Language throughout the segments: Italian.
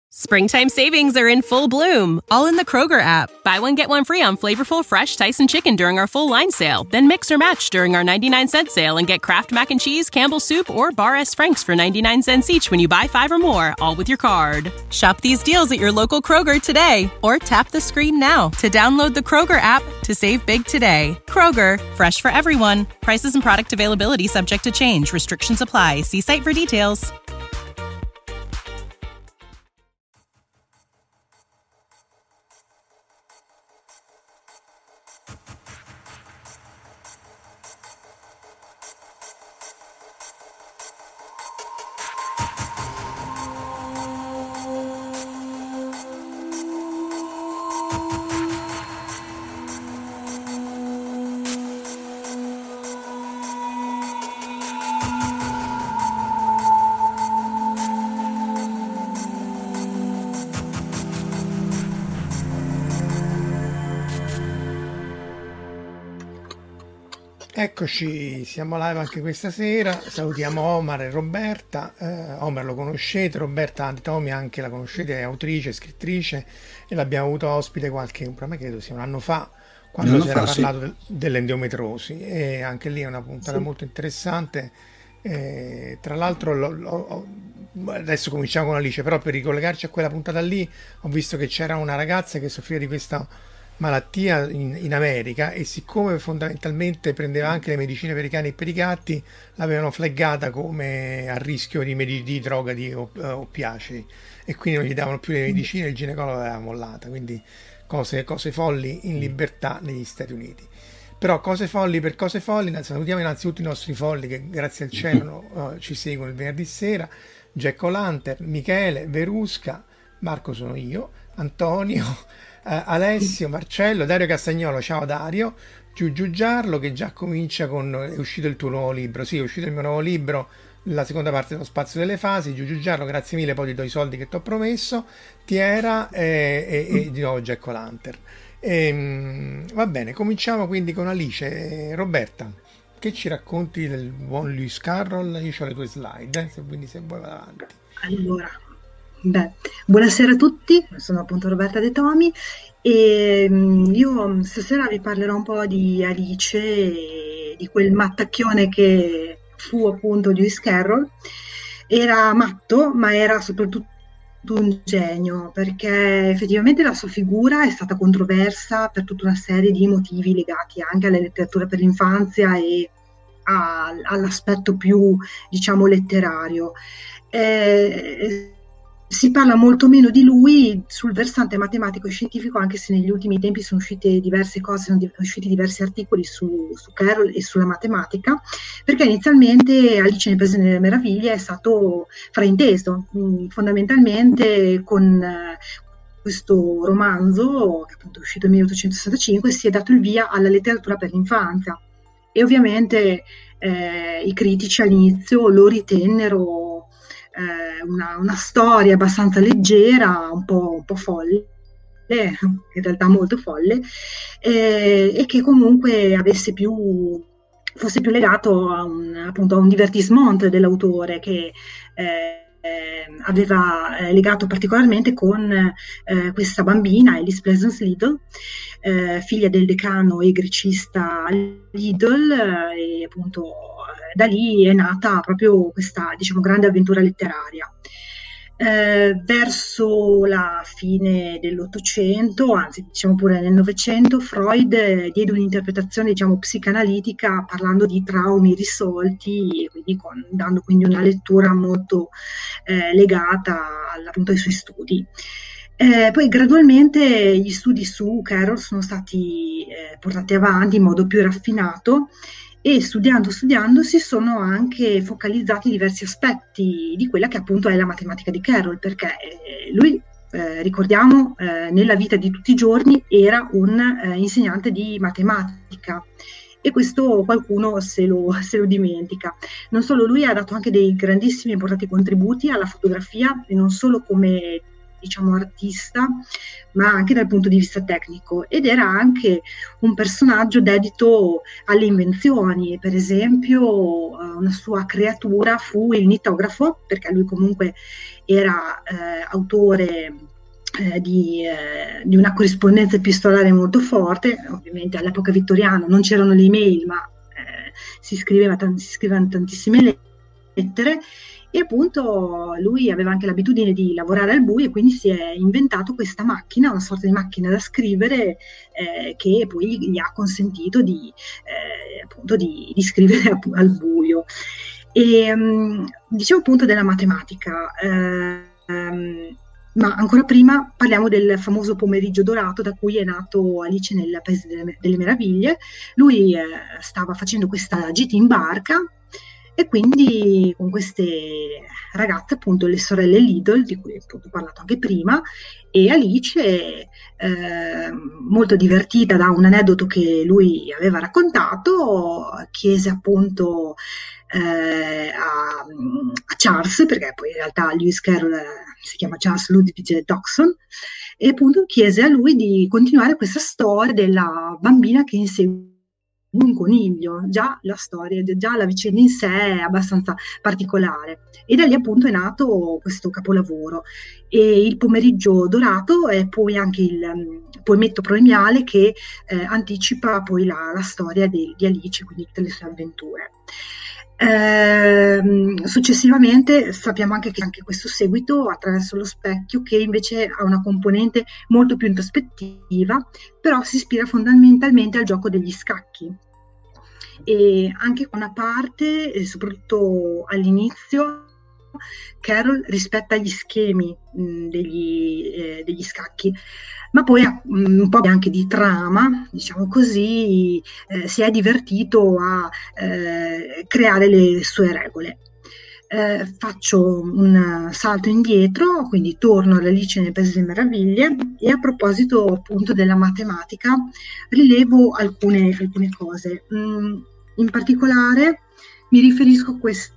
Springtime savings are in full bloom, all in the Kroger app. Buy one, get one free on flavorful fresh Tyson chicken during our full line sale. Then mix or match during our 99-cent sale and get Kraft Mac and Cheese, Campbell's Soup, or Bar S. Frank's for 99 cents each when you buy 5 or more, all with your card. Shop these deals at your local Kroger today, or tap the screen now to download the Kroger app to save big today. Kroger, fresh for everyone. Prices and product availability subject to change. Restrictions apply. See site for details. Eccoci, siamo live anche questa sera. Salutiamo Omar e Roberta. Omar lo conoscete, Roberta Antitomi anche la conoscete, è autrice, scrittrice, e l'abbiamo avuto ospite credo sia un anno fa, quando si era parlato dell'endometriosi, e anche lì è una puntata molto interessante. Tra l'altro adesso cominciamo con Alice, però per ricollegarci a quella puntata lì ho visto che c'era una ragazza che soffriva di questa malattia in America, e siccome fondamentalmente prendeva anche le medicine per i cani e per i gatti, l'avevano flaggata come a rischio di droga, di oppiacei, e quindi non gli davano più le medicine, il ginecologo l'aveva mollata. Quindi cose folli in libertà negli Stati Uniti. Però cose folli per cose folli, salutiamo innanzitutto i nostri folli che grazie al cielo ci seguono il venerdì sera: Jack O'Lantern, Michele, Verusca, Marco sono io, Antonio, Alessio, Marcello, Dario Castagnolo, ciao Dario, Giugiu Giarlo, che già comincia con è uscito il tuo nuovo libro. Sì, è uscito il mio nuovo libro, la seconda parte dello Spazio delle Fasi. Giugiu Giarlo, grazie mille, poi ti do i soldi che ti ho promesso. Tiera e di nuovo Jack O'Lantern. Va bene, cominciamo quindi con Alice. Roberta, che ci racconti del buon Lewis Carroll? Io ho le tue slide, quindi se vuoi vai avanti. Allora, buonasera a tutti, sono appunto Roberta De Tomi, e io stasera vi parlerò un po' di Alice e di quel mattacchione che fu appunto Lewis Carroll. Era matto, ma era soprattutto un genio, perché effettivamente la sua figura è stata controversa per tutta una serie di motivi legati anche alla letteratura per l'infanzia e all'aspetto più, diciamo, letterario. Si parla molto meno di lui sul versante matematico e scientifico, anche se negli ultimi tempi sono uscite diverse cose, sono usciti diversi articoli su Carroll e sulla matematica, perché inizialmente Alice nel Paese delle Meraviglie è stato frainteso, fondamentalmente con questo romanzo, che appunto è uscito nel 1865, si è dato il via alla letteratura per l'infanzia, e ovviamente i critici all'inizio lo ritennero una storia abbastanza leggera, un po' folle, in realtà molto folle, e che comunque fosse più legato appunto a un divertissement dell'autore, che aveva legato particolarmente con questa bambina, Alice Pleasance Liddell, figlia del decano e grecista Liddell, e appunto da lì è nata proprio questa, diciamo, grande avventura letteraria. Verso la fine dell'Ottocento, anzi diciamo pure nel Novecento, Freud diede un'interpretazione, diciamo, psicanalitica, parlando di traumi risolti, e quindi dando quindi una lettura molto legata appunto ai suoi studi. Poi gradualmente gli studi su Carroll sono stati portati avanti in modo più raffinato, e studiando si sono anche focalizzati diversi aspetti di quella che appunto è la matematica di Carroll, perché lui, ricordiamo, nella vita di tutti i giorni era un insegnante di matematica, e questo qualcuno se lo dimentica. Non solo, lui ha dato anche dei grandissimi e importanti contributi alla fotografia, e non solo come diciamo, artista, ma anche dal punto di vista tecnico, ed era anche un personaggio dedito alle invenzioni. Per esempio, una sua creatura fu il nittografo, perché lui comunque era autore di una corrispondenza epistolare molto forte. Ovviamente all'epoca vittoriana non c'erano le email, ma si scrivevano tantissime lettere, e appunto lui aveva anche l'abitudine di lavorare al buio, e quindi si è inventato questa macchina, una sorta di macchina da scrivere, che poi gli ha consentito appunto di scrivere al buio. E dicevo appunto della matematica, ma ancora prima parliamo del famoso pomeriggio dorato da cui è nato Alice nel Paese delle Meraviglie. Lui stava facendo questa gita in barca, e quindi con queste ragazze, appunto le sorelle Liddell, di cui appunto ho parlato anche prima, e Alice, molto divertita da un aneddoto che lui aveva raccontato, chiese appunto a Charles, perché poi in realtà Lewis Carroll si chiama Charles Ludwig Dodgson, e appunto chiese a lui di continuare questa storia della bambina che insegue un coniglio. Già la storia, già la vicenda in sé è abbastanza particolare, e da lì appunto è nato questo capolavoro. E il pomeriggio dorato è poi anche il poemetto premiale che anticipa poi la storia di Alice, quindi tutte le sue avventure. Successivamente sappiamo anche che anche questo seguito, Attraverso lo specchio, che invece ha una componente molto più introspettiva, però si ispira fondamentalmente al gioco degli scacchi, e anche con una parte, soprattutto all'inizio, Carroll rispetta gli schemi degli scacchi, ma poi un po' anche di trama, diciamo così, si è divertito a creare le sue regole. Faccio un salto indietro, quindi torno all'Alice nel Paese delle Meraviglie, e a proposito appunto della matematica rilevo alcune cose. In particolare mi riferisco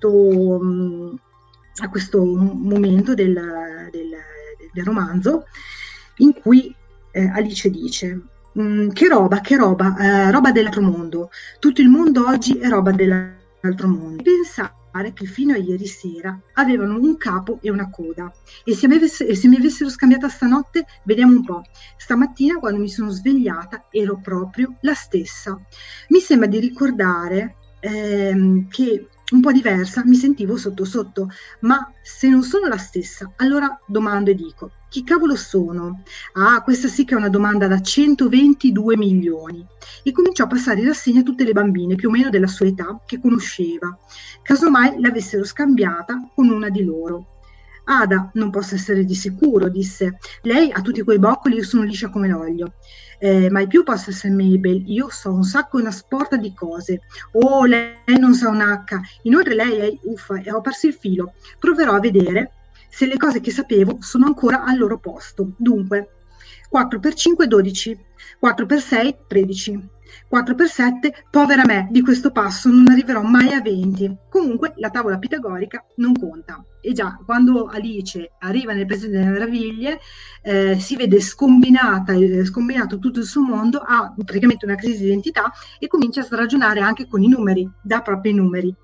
a questo momento del romanzo in cui Alice dice: che roba, roba dell'altro mondo, tutto il mondo oggi è roba dell'altro mondo. Pensare che fino a ieri sera avevano un capo e una coda, e se mi avessero scambiata stanotte, vediamo un po', stamattina quando mi sono svegliata ero proprio la stessa. Mi sembra di ricordare che un po' diversa mi sentivo sotto, ma se non sono la stessa, allora domando e dico: chi cavolo sono? Ah, questa sì che è una domanda da 122 milioni. E cominciò a passare in rassegna tutte le bambine più o meno della sua età che conosceva, casomai l'avessero scambiata con una di loro. Ada, non posso essere di sicuro, disse. Lei ha tutti quei boccoli, io sono liscia come l'olio. Mai più posso essere Mabel, io so un sacco e una sporta di cose. Oh, lei non sa un H. Inoltre lei è uffa e ho perso il filo. Proverò a vedere se le cose che sapevo sono ancora al loro posto. Dunque, 4 per 5 12, 4 per 6 13, 4 per 7, povera me, di questo passo non arriverò mai a 20. Comunque la tavola pitagorica non conta. E già, quando Alice arriva nel Paese delle Meraviglie, si vede scombinato tutto il suo mondo, ha praticamente una crisi di identità e comincia a ragionare anche con i numeri, dà proprio i numeri.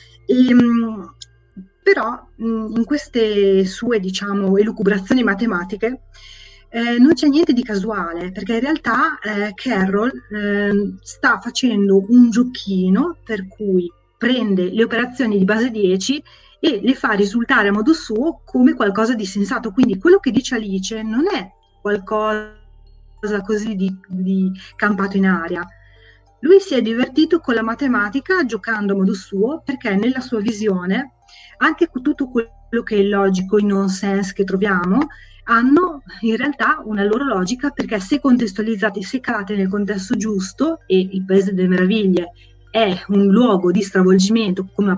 Però in queste sue, diciamo, elucubrazioni matematiche non c'è niente di casuale, perché in realtà Carroll sta facendo un giochino per cui prende le operazioni di base 10 e le fa risultare a modo suo come qualcosa di sensato. Quindi quello che dice Alice non è qualcosa così di campato in aria. Lui si è divertito con la matematica giocando a modo suo, perché nella sua visione anche tutto quello che è logico, i nonsense che troviamo, hanno in realtà una loro logica, perché se contestualizzate, se calate nel contesto giusto, e il Paese delle Meraviglie è un luogo di stravolgimento con una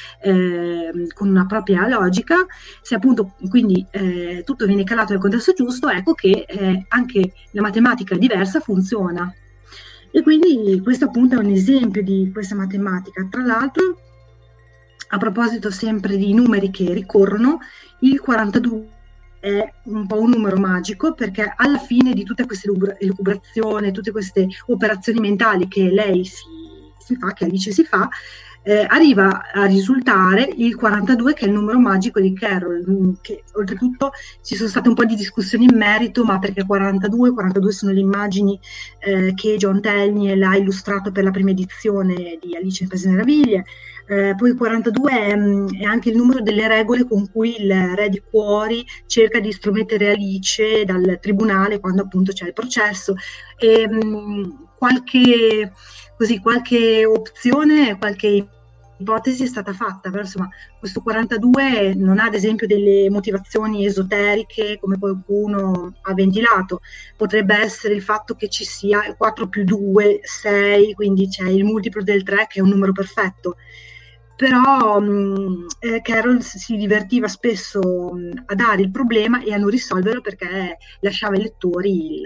propria logica, se appunto quindi tutto viene calato nel contesto giusto, ecco che anche la matematica diversa funziona. E quindi questo appunto è un esempio di questa matematica. Tra l'altro, a proposito sempre di numeri che ricorrono, il 42 è un po' un numero magico, perché alla fine di tutte queste elucubrazioni, tutte queste operazioni mentali che lei si fa, che Alice si fa, arriva a risultare il 42, che è il numero magico di Carol, che oltretutto ci sono state un po' di discussioni in merito, ma perché 42 sono le immagini che John Tenniel ha illustrato per la prima edizione di Alice nel Paese delle Meraviglie. Poi 42 è anche il numero delle regole con cui il re di cuori cerca di estromettere Alice dal tribunale quando appunto c'è il processo, e qualche opzione, qualche ipotesi è stata fatta, però insomma questo 42 non ha ad esempio delle motivazioni esoteriche come qualcuno ha ventilato. Potrebbe essere il fatto che ci sia 4 più 2, 6, quindi c'è il multiplo del 3 che è un numero perfetto. Però Carol si divertiva spesso a dare il problema e a non risolverlo, perché lasciava ai lettori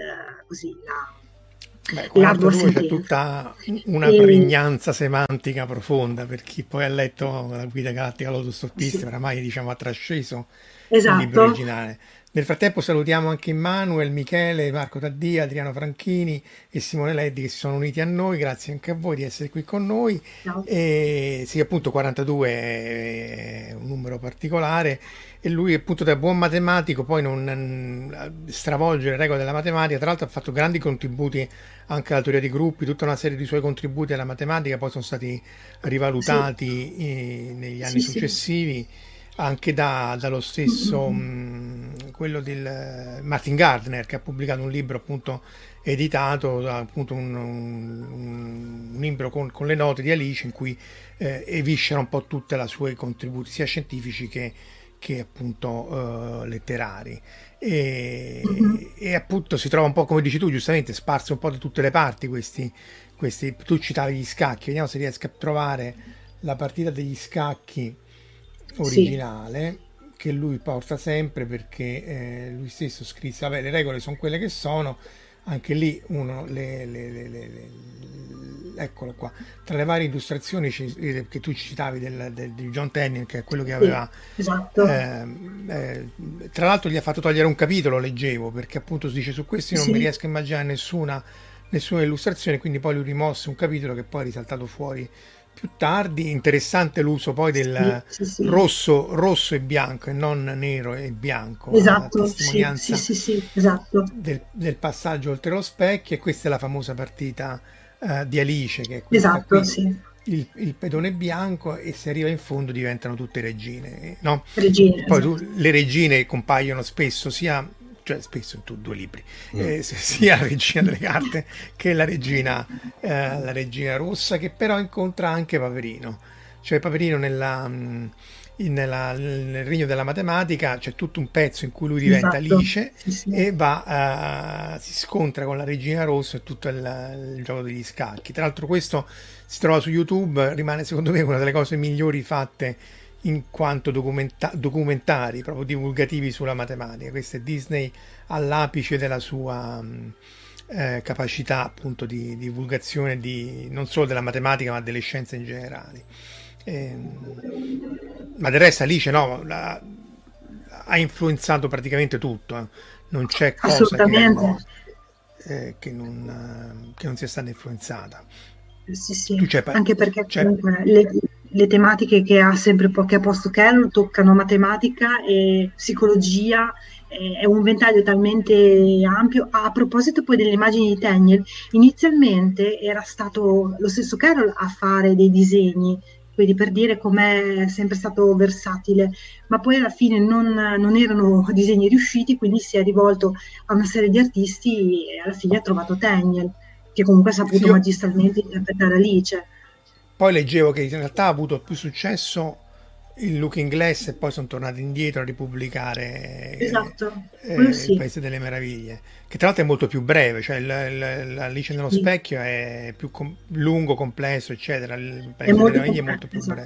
l'ardua 42 c'è sentenza. tutta una pregnanza semantica profonda per chi poi ha letto la Guida Galattica all'autostoppista, Sì. oramai diciamo ha trasceso il Esatto. libro originale. Nel frattempo salutiamo anche Immanuel, Michele, Marco Taddia, Adriano Franchini e Simone Leddi che si sono uniti a noi. Grazie anche a voi di essere qui con noi. Ciao. E sì, appunto 42 è un numero particolare e lui appunto da buon matematico poi non stravolge le regole della matematica. Tra l'altro ha fatto grandi contributi anche alla teoria dei gruppi, tutta una serie di suoi contributi alla matematica poi sono stati rivalutati negli anni successivi. Anche dallo stesso quello del Martin Gardner, che ha pubblicato un libro appunto editato, appunto un libro con le note di Alice in cui eviscera un po' tutti i suoi contributi sia scientifici che appunto letterari e appunto si trova un po', come dici tu giustamente, sparso un po' da tutte le parti questi tu citavi gli scacchi, vediamo se riesco a trovare la partita degli scacchi originale che lui porta sempre, perché lui stesso scrisse, vabbè, le regole sono quelle che sono, anche lì uno eccolo qua, tra le varie illustrazioni che tu citavi di John Tenniel, che è quello che aveva esatto. tra l'altro gli ha fatto togliere un capitolo, leggevo, perché appunto si dice su questi non mi riesco a immaginare nessuna illustrazione, quindi poi lui rimosse un capitolo che poi è risaltato fuori più tardi. Interessante l'uso poi del rosso e bianco e non nero e bianco, esatto, la testimonianza esatto. del passaggio oltre lo specchio. E questa è la famosa partita di Alice, che è questa Esatto, qui, il pedone bianco, e se arriva in fondo diventano tutte regine, no? Regine, poi esatto. le regine compaiono spesso spesso in due libri, sia la regina delle carte che la regina rossa, che però incontra anche Paperino. Cioè Paperino nel Regno della Matematica c'è tutto un pezzo in cui lui diventa Alice e si scontra con la regina rossa e tutto il gioco degli scacchi. Tra l'altro questo si trova su YouTube, rimane secondo me una delle cose migliori fatte in quanto documentari proprio divulgativi sulla matematica. Questo è Disney all'apice della sua capacità appunto di divulgazione non solo della matematica ma delle scienze in generale. Ma del resto Alice ha influenzato praticamente tutto, non c'è cosa che non sia stata influenzata. Anche perché comunque le tematiche che ha posto Carol toccano matematica e psicologia, è un ventaglio talmente ampio. A proposito poi delle immagini di Tenniel, inizialmente era stato lo stesso Carol a fare dei disegni, quindi per dire com'è sempre stato versatile, ma poi alla fine non erano disegni riusciti, quindi si è rivolto a una serie di artisti e alla fine ha trovato Tenniel, che comunque ha saputo magistralmente interpretare Alice. Poi leggevo che in realtà ha avuto più successo il Looking Glass e poi sono tornati indietro a ripubblicare il Paese delle Meraviglie, che tra l'altro è molto più breve, cioè l'Alice nello specchio è più lungo, complesso, eccetera. Il Paese delle Meraviglie è molto più breve.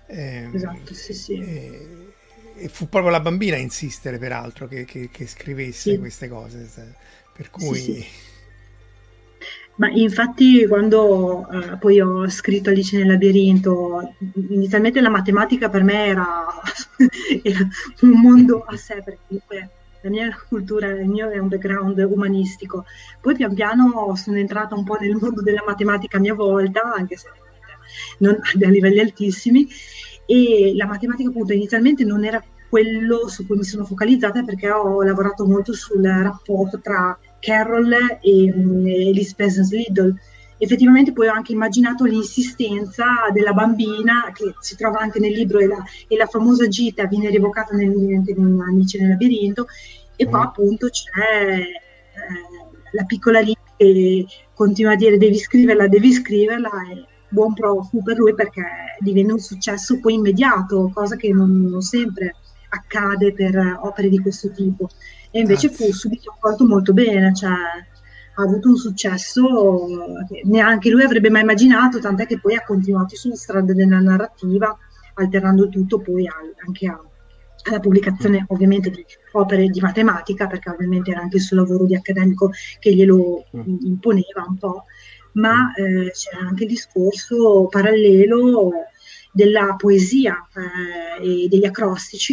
E fu proprio la bambina a insistere, peraltro, che scrivesse queste cose, per cui... Ma infatti quando poi ho scritto Alice nel labirinto, inizialmente la matematica per me era un mondo a sé, perché comunque la mia cultura, il mio è un background umanistico. Poi pian piano sono entrata un po' nel mondo della matematica a mia volta, anche se non a livelli altissimi, e la matematica appunto inizialmente non era quello su cui mi sono focalizzata, perché ho lavorato molto sul rapporto tra Carroll e Elise Pleasance Liddell. Effettivamente poi ho anche immaginato l'insistenza della bambina, che si trova anche nel libro, e la famosa gita viene rievocata nel Alice nel labirinto, e qua appunto c'è la piccola Alice che continua a dire devi scriverla, e buon pro fu per lui, perché divenne un successo poi immediato, cosa che non sempre accade per opere di questo tipo, e invece fu subito accolto molto bene, cioè ha avuto un successo che neanche lui avrebbe mai immaginato, tant'è che poi ha continuato sulla strada della narrativa, alternando tutto poi anche alla pubblicazione ovviamente di opere di matematica, perché ovviamente era anche il suo lavoro di accademico che glielo imponeva un po', ma c'era anche il discorso parallelo della poesia e degli acrostici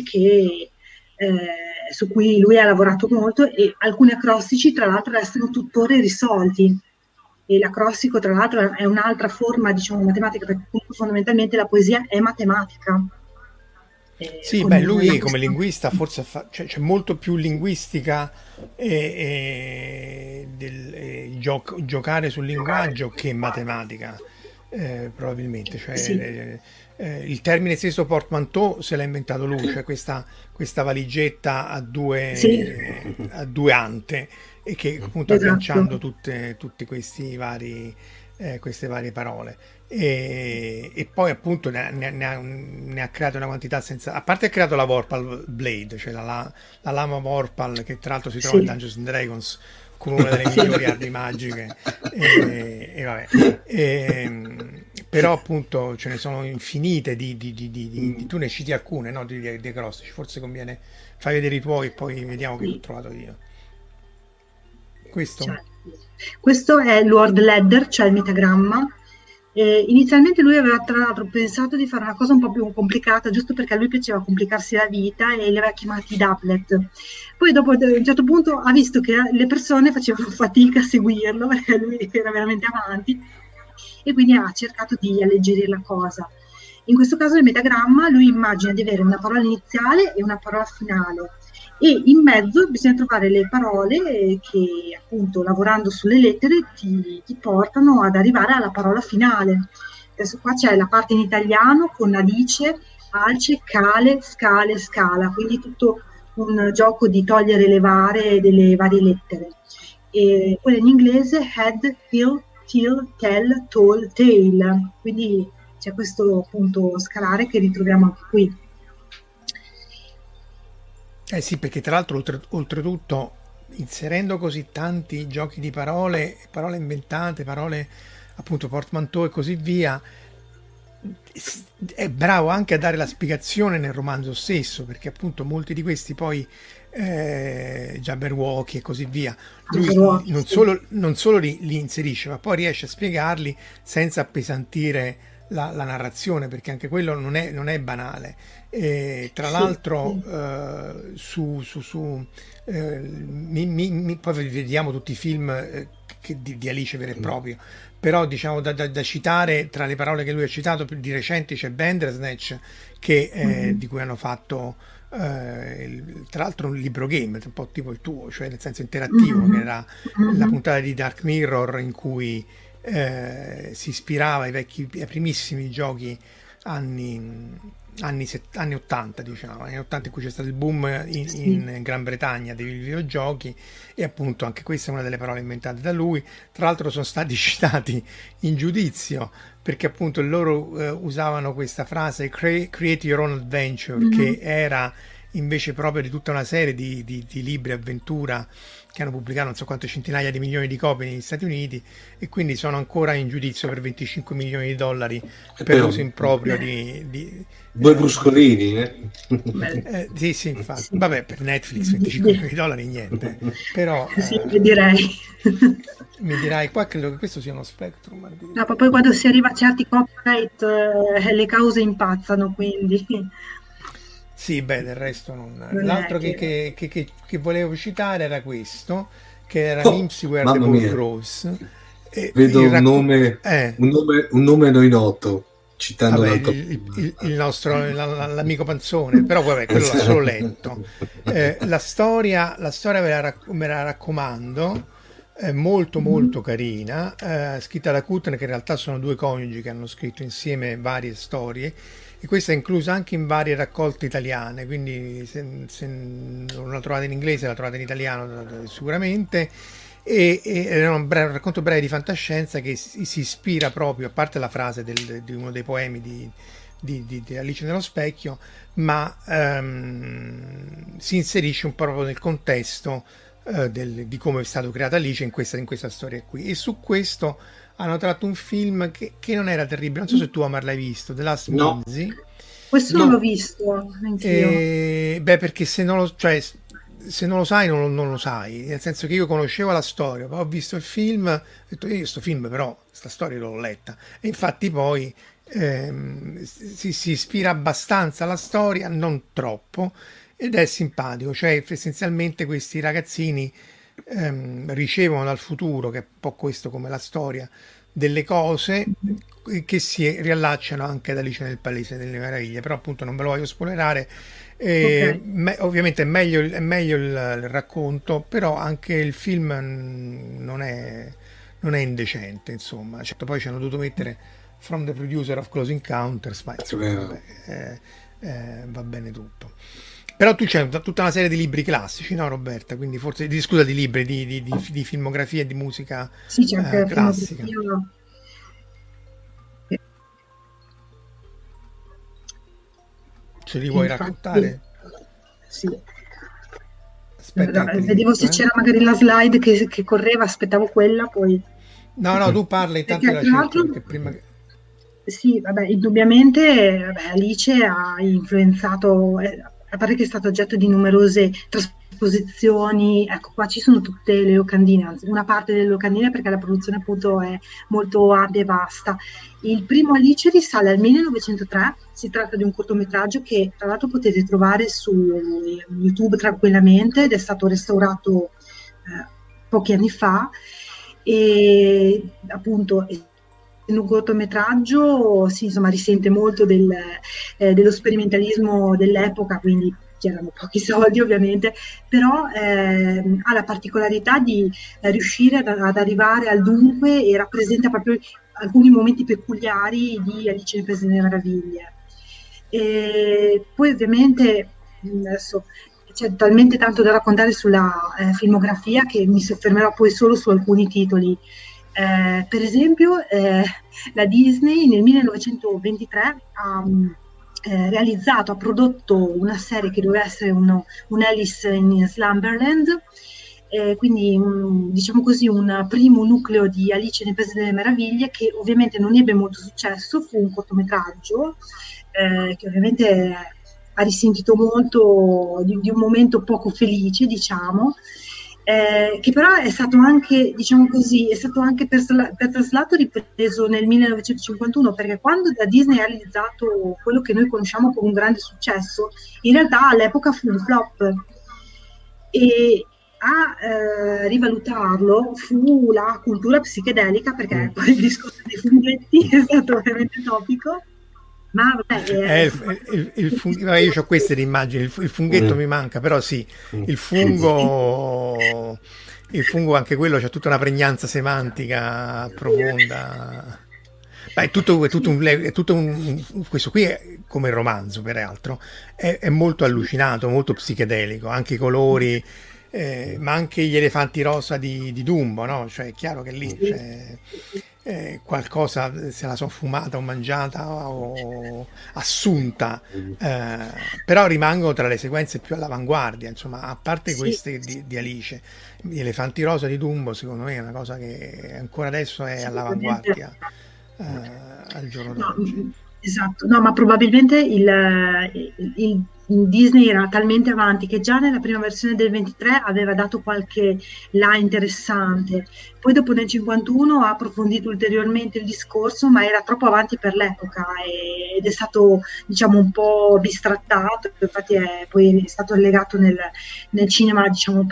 su cui lui ha lavorato molto, e alcuni acrostici tra l'altro restano tuttora irrisolti, e l'acrostico tra l'altro è un'altra forma, diciamo, matematica, perché fondamentalmente la poesia è matematica. Sì, beh, lui come linguista forse c'è molto più linguistica giocare sul linguaggio che matematica, probabilmente. Cioè, sì. Il termine stesso portmanteau se l'ha inventato lui, cioè questa valigetta a due ante, e che appunto agganciando tutti questi queste varie parole. E poi appunto ne ha creato una quantità senza, a parte ha creato la Vorpal Blade, cioè la lama Vorpal, che tra l'altro si trova in Dungeons and Dragons con una delle migliori armi magiche, e vabbè, però appunto ce ne sono infinite tu ne citi alcune, no? di acrostici, forse conviene fai vedere i tuoi e poi vediamo che ho trovato io. Questo è Lord Ledder, cioè il metagramma. Inizialmente lui aveva tra l'altro pensato di fare una cosa un po' più complicata, giusto perché a lui piaceva complicarsi la vita, e li aveva chiamati doublet. Poi dopo a un certo punto ha visto che le persone facevano fatica a seguirlo, perché lui era veramente avanti, e quindi ha cercato di alleggerire la cosa. In questo caso il metagramma lui immagina di avere una parola iniziale e una parola finale, e in mezzo bisogna trovare le parole che appunto lavorando sulle lettere ti portano ad arrivare alla parola finale. Adesso qua c'è la parte in italiano con Alice, alce, cale, scale, scala, quindi tutto un gioco di togliere e levare delle varie lettere. E quella in inglese head, heel, till, tell, tall, tail, quindi c'è questo appunto scalare che ritroviamo anche qui. Sì, perché tra l'altro oltretutto inserendo così tanti giochi di parole inventate, parole appunto portmanteau e così via, è bravo anche a dare la spiegazione nel romanzo stesso, perché appunto molti di questi poi Jabberwocky e così via, lui non solo li inserisce, ma poi riesce a spiegarli senza appesantire la narrazione, perché anche quello non è banale. Tra l'altro poi vediamo tutti i film di Alice vero e proprio, però diciamo da citare, tra le parole che lui ha citato di recenti c'è Bandersnatch, che di cui hanno fatto tra l'altro un libro game un po' tipo il tuo, cioè nel senso interattivo, che era la puntata di Dark Mirror in cui si ispirava ai primissimi giochi anni 80, diciamo, anni 80, in cui c'è stato il boom in Gran Bretagna dei videogiochi, e appunto anche questa è una delle parole inventate da lui. Tra l'altro sono stati citati in giudizio perché appunto loro usavano questa frase create your own adventure, che era invece proprio di tutta una serie di libri avventura che hanno pubblicato non so quante centinaia di milioni di copie negli Stati Uniti, e quindi sono ancora in giudizio per $25 milioni per l'uso improprio di due bruscolini, sì, infatti. Vabbè, per Netflix $25 milioni niente, però sì, direi. Mi dirai qua, credo che questo sia uno Spectrum. No, ma poi quando si arriva a certi copyright le cause impazzano, quindi Sì, beh, del resto non. Non è L'altro che... che volevo citare era questo, che era Oh, Nymphs Where the mamma Ball mia, Grows. E vedo il un racco- nome, eh, un nome a noi noto, citando un Vabbè, altro il, film. il nostro, l'amico Panzone, però vabbè, quello l'ha solo letto. La storia ve la raccomando, è molto molto carina, scritta da Kutner, che in realtà sono due coniugi che hanno scritto insieme varie storie, e questa è inclusa anche in varie raccolte italiane, quindi se non la trovate in inglese la trovate in italiano sicuramente. E era un racconto breve di fantascienza che si ispira proprio, a parte la frase di uno dei poemi di Alice nello specchio, ma si inserisce un po' proprio nel contesto di come è stato creata Alice in questa storia qui. E su questo hanno tratto un film che non era terribile, non so se tu, Omar, l'hai visto, The Last No, Minzy. Questo non l'ho no, visto, anch'io. Beh, perché se non lo sai, non lo sai, nel senso che io conoscevo la storia, poi ho visto il film, ho detto io sto film però, sta storia l'ho letta, e infatti poi si ispira abbastanza alla storia, non troppo, ed è simpatico, cioè essenzialmente questi ragazzini ricevono dal futuro, che è un po' questo come la storia, delle cose che si riallacciano anche ad Alice nel Paese delle Meraviglie, però appunto non ve lo voglio spoilerare. Ok. Ovviamente è meglio il racconto, però anche il film non è indecente, insomma. Certo, poi ci hanno dovuto mettere From the Producer of Close Encounters, ma insomma, vabbè, va bene tutto. Però tu c'è tutta una serie di libri classici, no, Roberta? Quindi forse, scusa, di libri, di filmografia e di musica Sì, c'è anche la classica. filmografia. Ce li vuoi Infatti, raccontare? sì. Aspetta che te li Vedevo dico, se eh. c'era magari la slide che correva, aspettavo quella, poi... No, no, tu parla, intanto io Perché la tra cerco, l'altro, perché prima che... sì, vabbè, indubbiamente vabbè, Alice ha influenzato, a parte che è stato oggetto di numerose trasposizioni, ecco qua ci sono tutte le locandine, anzi una parte delle locandine perché la produzione appunto è molto ardua e vasta. Il primo Alice risale al 1903, si tratta di un cortometraggio che tra l'altro potete trovare su YouTube tranquillamente ed è stato restaurato pochi anni fa e appunto in un cortometraggio sì, insomma, risente molto dello sperimentalismo dell'epoca, quindi c'erano pochi soldi ovviamente, però ha la particolarità di riuscire ad arrivare al dunque e rappresenta proprio alcuni momenti peculiari di Alice nel Paese delle Meraviglie. E poi ovviamente adesso c'è talmente tanto da raccontare sulla filmografia che mi soffermerò poi solo su alcuni titoli. Per esempio, la Disney nel 1923 ha prodotto una serie che doveva essere un Alice in Slumberland, quindi diciamo così un primo nucleo di Alice nel Paese delle Meraviglie che ovviamente non ebbe molto successo, fu un cortometraggio che ovviamente ha risentito molto di un momento poco felice, diciamo, che però è stato anche, diciamo così, è stato anche per traslato ripreso nel 1951, perché quando la Disney ha realizzato quello che noi conosciamo come un grande successo, in realtà all'epoca fu un flop e a rivalutarlo fu la cultura psichedelica, perché poi il discorso dei funghetti è stato veramente topico. Ma vabbè, vabbè, io ho queste immagini, il funghetto mi manca, però sì, il fungo, il fungo anche quello c'ha tutta una pregnanza semantica profonda. Beh, questo qui è come il romanzo, peraltro, è molto allucinato, molto psichedelico, anche i colori, ma anche gli elefanti rosa di Dumbo, no? Cioè è chiaro che lì c'è qualcosa, se la sono fumata o mangiata o assunta, però rimangono tra le sequenze più all'avanguardia, insomma, a parte queste di Alice. Gli elefanti rosa di Dumbo secondo me è una cosa che ancora adesso è all'avanguardia al giorno no, d'oggi. esatto, no, ma probabilmente Disney era talmente avanti che già nella prima versione del 23 aveva dato qualche là interessante, poi dopo nel 51 ha approfondito ulteriormente il discorso, ma era troppo avanti per l'epoca ed è stato, diciamo, un po' bistrattato, infatti poi è stato legato nel cinema, diciamo,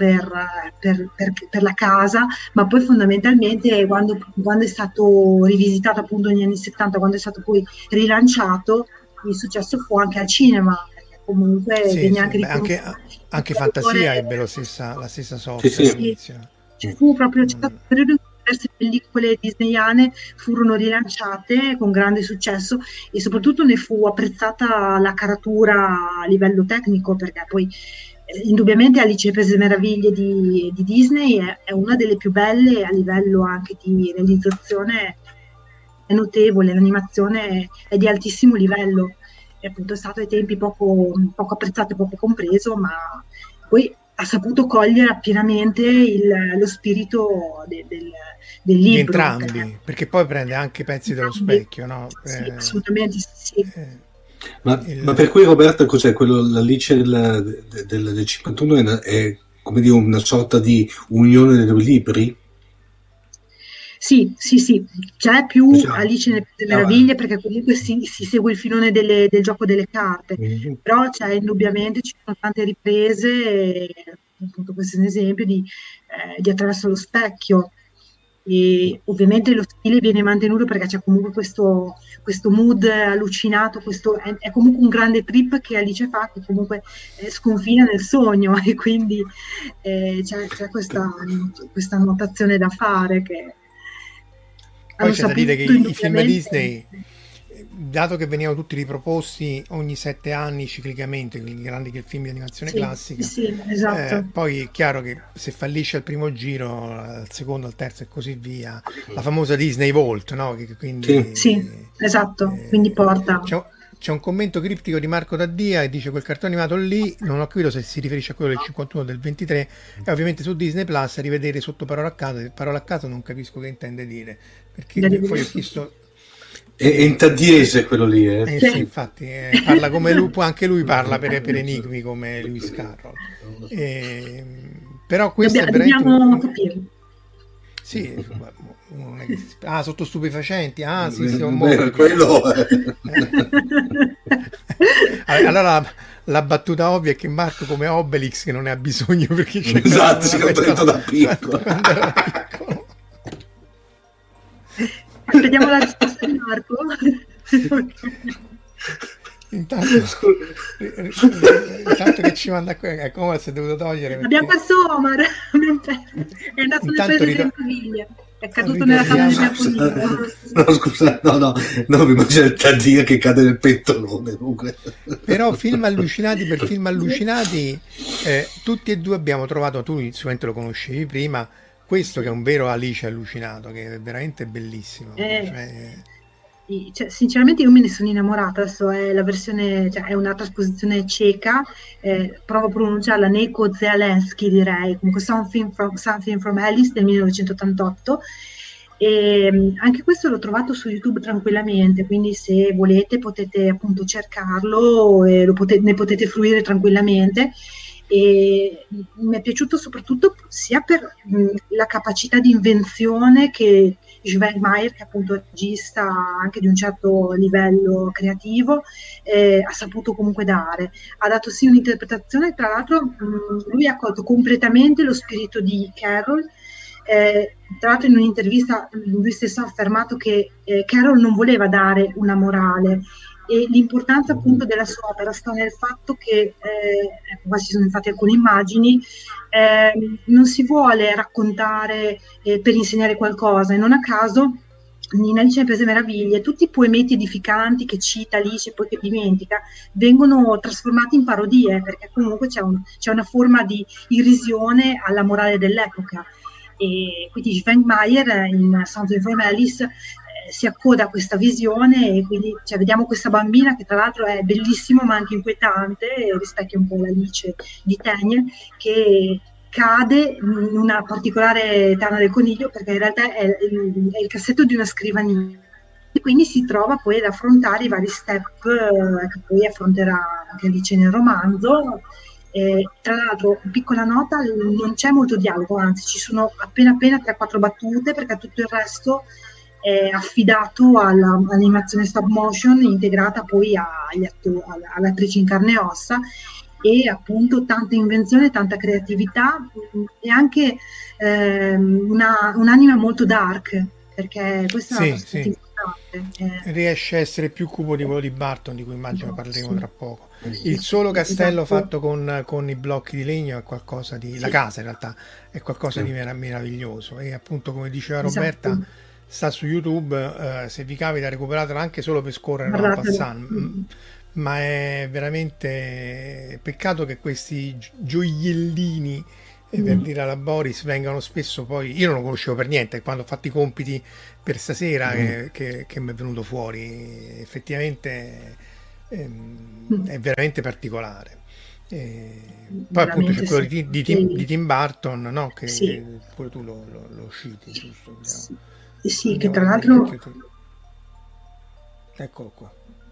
per la casa, ma poi fondamentalmente quando è stato rivisitato appunto negli anni 70, quando è stato poi rilanciato, il successo fu anche al cinema. Comunque sì, venne anche anche Fantasia ebbe la stessa sorte. Ci fu proprio c'è stato un periodo in cui diverse pellicole disneyane furono rilanciate con grande successo e soprattutto ne fu apprezzata la caratura a livello tecnico, perché poi indubbiamente Alice nel Paese delle Meraviglie di Disney è una delle più belle a livello anche di realizzazione, è notevole, l'animazione è di altissimo livello. Appunto è stato ai tempi poco apprezzato e poco compreso, ma poi ha saputo cogliere pienamente lo spirito del libro. Di entrambi, perché poi prende anche pezzi dello specchio, no? Sì, assolutamente sì. Ma per cui Roberta cos'è? L'Alice del 51 è come dire una sorta di unione dei due libri? Sì, c'è più Alice nelle Meraviglie perché comunque si segue il filone del gioco delle carte, però c'è indubbiamente, ci sono tante riprese, appunto questo è un esempio di Attraverso lo specchio, e ovviamente lo stile viene mantenuto perché c'è comunque questo mood allucinato, è comunque un grande trip che Alice fa, che comunque sconfina nel sogno, e quindi c'è questa notazione da fare che poi c'è da dire che i film Disney, dato che venivano tutti riproposti ogni 7 anni ciclicamente, quindi grandi che film di animazione classica, esatto. Poi è chiaro che se fallisce al primo giro, al secondo, al terzo e così via, la famosa Disney Vault, no? Quindi, sì, esatto, quindi porta. C'è un commento criptico di Marco Daddia e dice: quel cartone animato lì, non ho capito se si riferisce a quello del 51 o del 23, e ovviamente su Disney Plus a rivedere sotto Parola a caso non capisco che intende dire, perché poi ho chiesto. È in taddiese quello lì, Sì, infatti parla come lui, anche lui parla per enigmi come Lewis Carroll, però questo è veramente sì, non è che sotto stupefacenti, quello allora la battuta ovvia è che Marco come Obelix che non ne ha bisogno perché c'è esatto, si è detto da piccolo. Vediamo la risposta di Marco. Intanto che ci manda qui, come si è dovuto togliere perché... Abbiamo perso Omar, è andato nel Paese delle Meraviglie, è caduto nella camera no scusa, no mi immagino il Taddia che cade nel pentolone comunque. Però film allucinati per film allucinati, tutti e due abbiamo trovato, tu sicuramente lo conoscevi prima, questo che è un vero Alice allucinato, che è veramente bellissimo. Sinceramente io me ne sono innamorata. Adesso è la versione, è una trasposizione ceca, provo a pronunciarla, Neko Zealensky direi, comunque Something from Alice del 1988, e anche questo l'ho trovato su YouTube tranquillamente, quindi se volete potete appunto cercarlo e ne potete fruire tranquillamente. E mi è piaciuto soprattutto sia per la capacità di invenzione che Schwegmeier, che è appunto regista anche di un certo livello creativo, ha saputo comunque dare. Ha dato sì un'interpretazione, tra l'altro lui ha colto completamente lo spirito di Carol. Tra l'altro in un'intervista lui stesso ha affermato che Carol non voleva dare una morale, e l'importanza appunto della sua opera sta nel fatto che qua ci sono infatti alcune immagini, non si vuole raccontare per insegnare qualcosa, e non a caso in Alice nel Paese delle Meraviglie tutti i poemetti edificanti che cita Alice e poi che dimentica vengono trasformati in parodie, perché comunque c'è una forma di irrisione alla morale dell'epoca. E quindi Schwegmeier in Something from Alice si accoda a questa visione, e quindi vediamo questa bambina che tra l'altro è bellissima ma anche inquietante, rispecchia un po' l'Alice di Tenier, che cade in una particolare tana del coniglio, perché in realtà è il cassetto di una scrivania. quindi si trova poi ad affrontare i vari step che poi affronterà anche Alice nel romanzo. Tra l'altro, piccola nota, non c'è molto dialogo, anzi ci sono appena 3-4 battute, perché tutto il resto è affidato all'animazione stop motion integrata poi all'attrice in carne e ossa, e appunto tanta invenzione, tanta creatività e anche un'anima molto dark, perché questa è una cosa importante. Riesce a essere più cupo di quello di Barton, di cui immagino parleremo tra poco. Il solo castello fatto con i blocchi di legno è qualcosa di... la casa in realtà è qualcosa di meraviglioso, e appunto, come diceva Roberta, sta su YouTube, se vi capita recuperatelo anche solo per scorrere en passant, ma è veramente peccato che questi gioiellini, per dire alla Boris, vengano spesso poi... Io non lo conoscevo per niente, quando ho fatto i compiti per stasera che mi è venuto fuori, effettivamente è veramente particolare. Poi appunto c'è quello di Tim Burton, no? Che pure tu lo citi, giusto? Sì, che tra l'altro... Eccolo qua.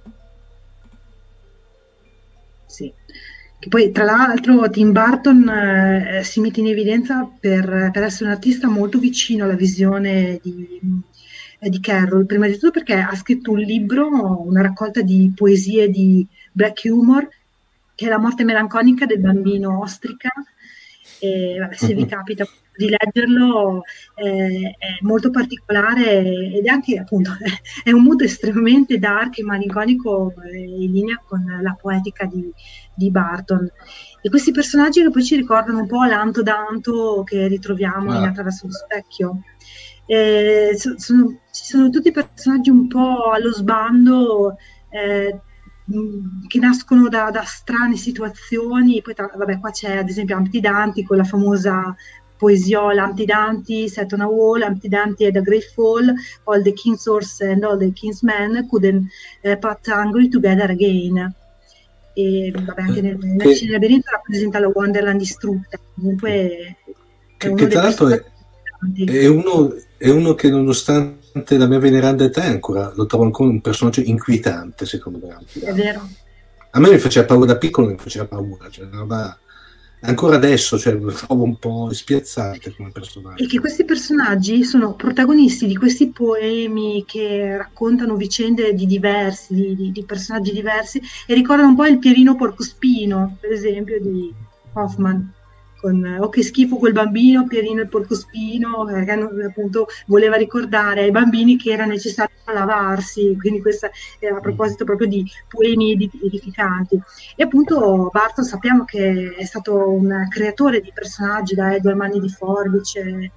Sì, che poi tra l'altro Tim Burton si mette in evidenza per essere un artista molto vicino alla visione di Carroll, prima di tutto perché ha scritto un libro, una raccolta di poesie di black humor, che è La morte melanconica del bambino ostrica. E, vabbè, se vi capita di leggerlo, è molto particolare, ed è anche appunto è un mood estremamente dark e malinconico, in linea con la poetica di Barton. E questi personaggi che poi ci ricordano un po' l'Anto Danto che ritroviamo in Attraverso lo specchio. Ci sono tutti personaggi un po' allo sbando, che nascono da strane situazioni. Poi vabbè, qua c'è ad esempio Humpty Dumpty con la famosa poesiola Humpty Dumpty sat on a wall, Humpty Dumpty had a great fall, all the king's horse and all the king's men couldn't put hungry together again. E vabbè, anche nel labirinto rappresenta la Wonderland distrutta. Comunque che tra l'altro è uno che, nonostante la mia veneranda età, ancora lo trovo ancora un personaggio inquietante, secondo me. È vero. A me mi faceva paura da piccolo, mi faceva paura, cioè, ancora adesso, cioè, lo trovo un po' spiazzante come personaggio. E che questi personaggi sono protagonisti di questi poemi che raccontano vicende di personaggi diversi, e ricordano un po' il Pierino Porcospino, per esempio, di Hoffman. Oh, che schifo quel bambino, Pierino il Porcospino, che appunto voleva ricordare ai bambini che era necessario lavarsi. Quindi questa è a proposito proprio di poemi edificanti. E appunto Barton sappiamo che è stato un creatore di personaggi, da Edward Manni di Forbice,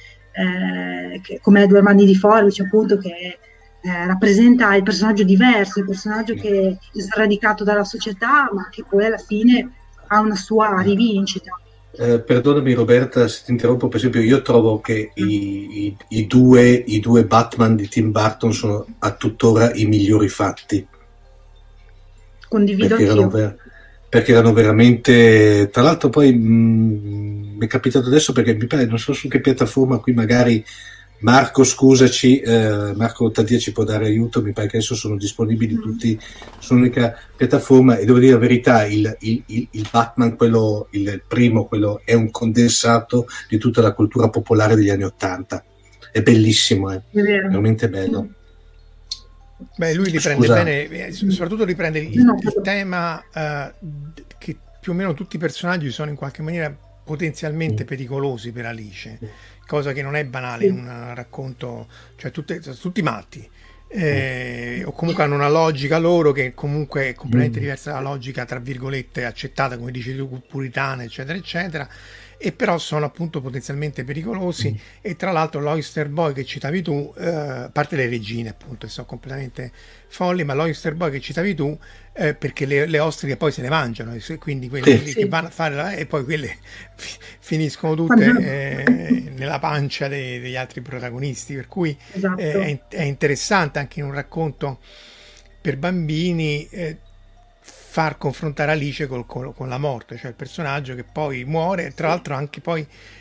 come Edward Manni di Forbice, appunto, che rappresenta il personaggio diverso, il personaggio che è sradicato dalla società, ma che poi alla fine ha una sua rivincita. Perdonami Roberta se ti interrompo, per esempio io trovo che i due Batman di Tim Burton sono a tuttora i migliori fatti. Condivido perché erano veramente, tra l'altro poi mi è capitato adesso, perché mi pare, non so su che piattaforma, qui magari Marco, scusaci, Marco Tadia ci può dare aiuto, mi pare che adesso sono disponibili tutti su un'unica piattaforma, e devo dire la verità, il Batman, quello, il primo, quello è un condensato di tutta la cultura popolare degli anni '80, è bellissimo, è veramente bello. Beh, lui riprende bene, soprattutto riprende il tema che più o meno tutti i personaggi sono in qualche maniera potenzialmente pericolosi per Alice, cosa che non è banale in un racconto, cioè tutti matti, o comunque hanno una logica loro che comunque è completamente diversa dalla logica, tra virgolette, accettata, come dici tu, puritana, eccetera eccetera, e però sono appunto potenzialmente pericolosi. E tra l'altro l'Oyster Boy che citavi tu, a parte le regine appunto che sono completamente folli, ma l'Oyster Boy che citavi tu, perché le ostriche poi se le mangiano, e quindi quelle che vanno a fare e poi quelle finiscono tutte nella pancia degli altri protagonisti, per cui è interessante anche in un racconto per bambini far confrontare Alice con la morte, cioè il personaggio che poi muore, tra l'altro anche poi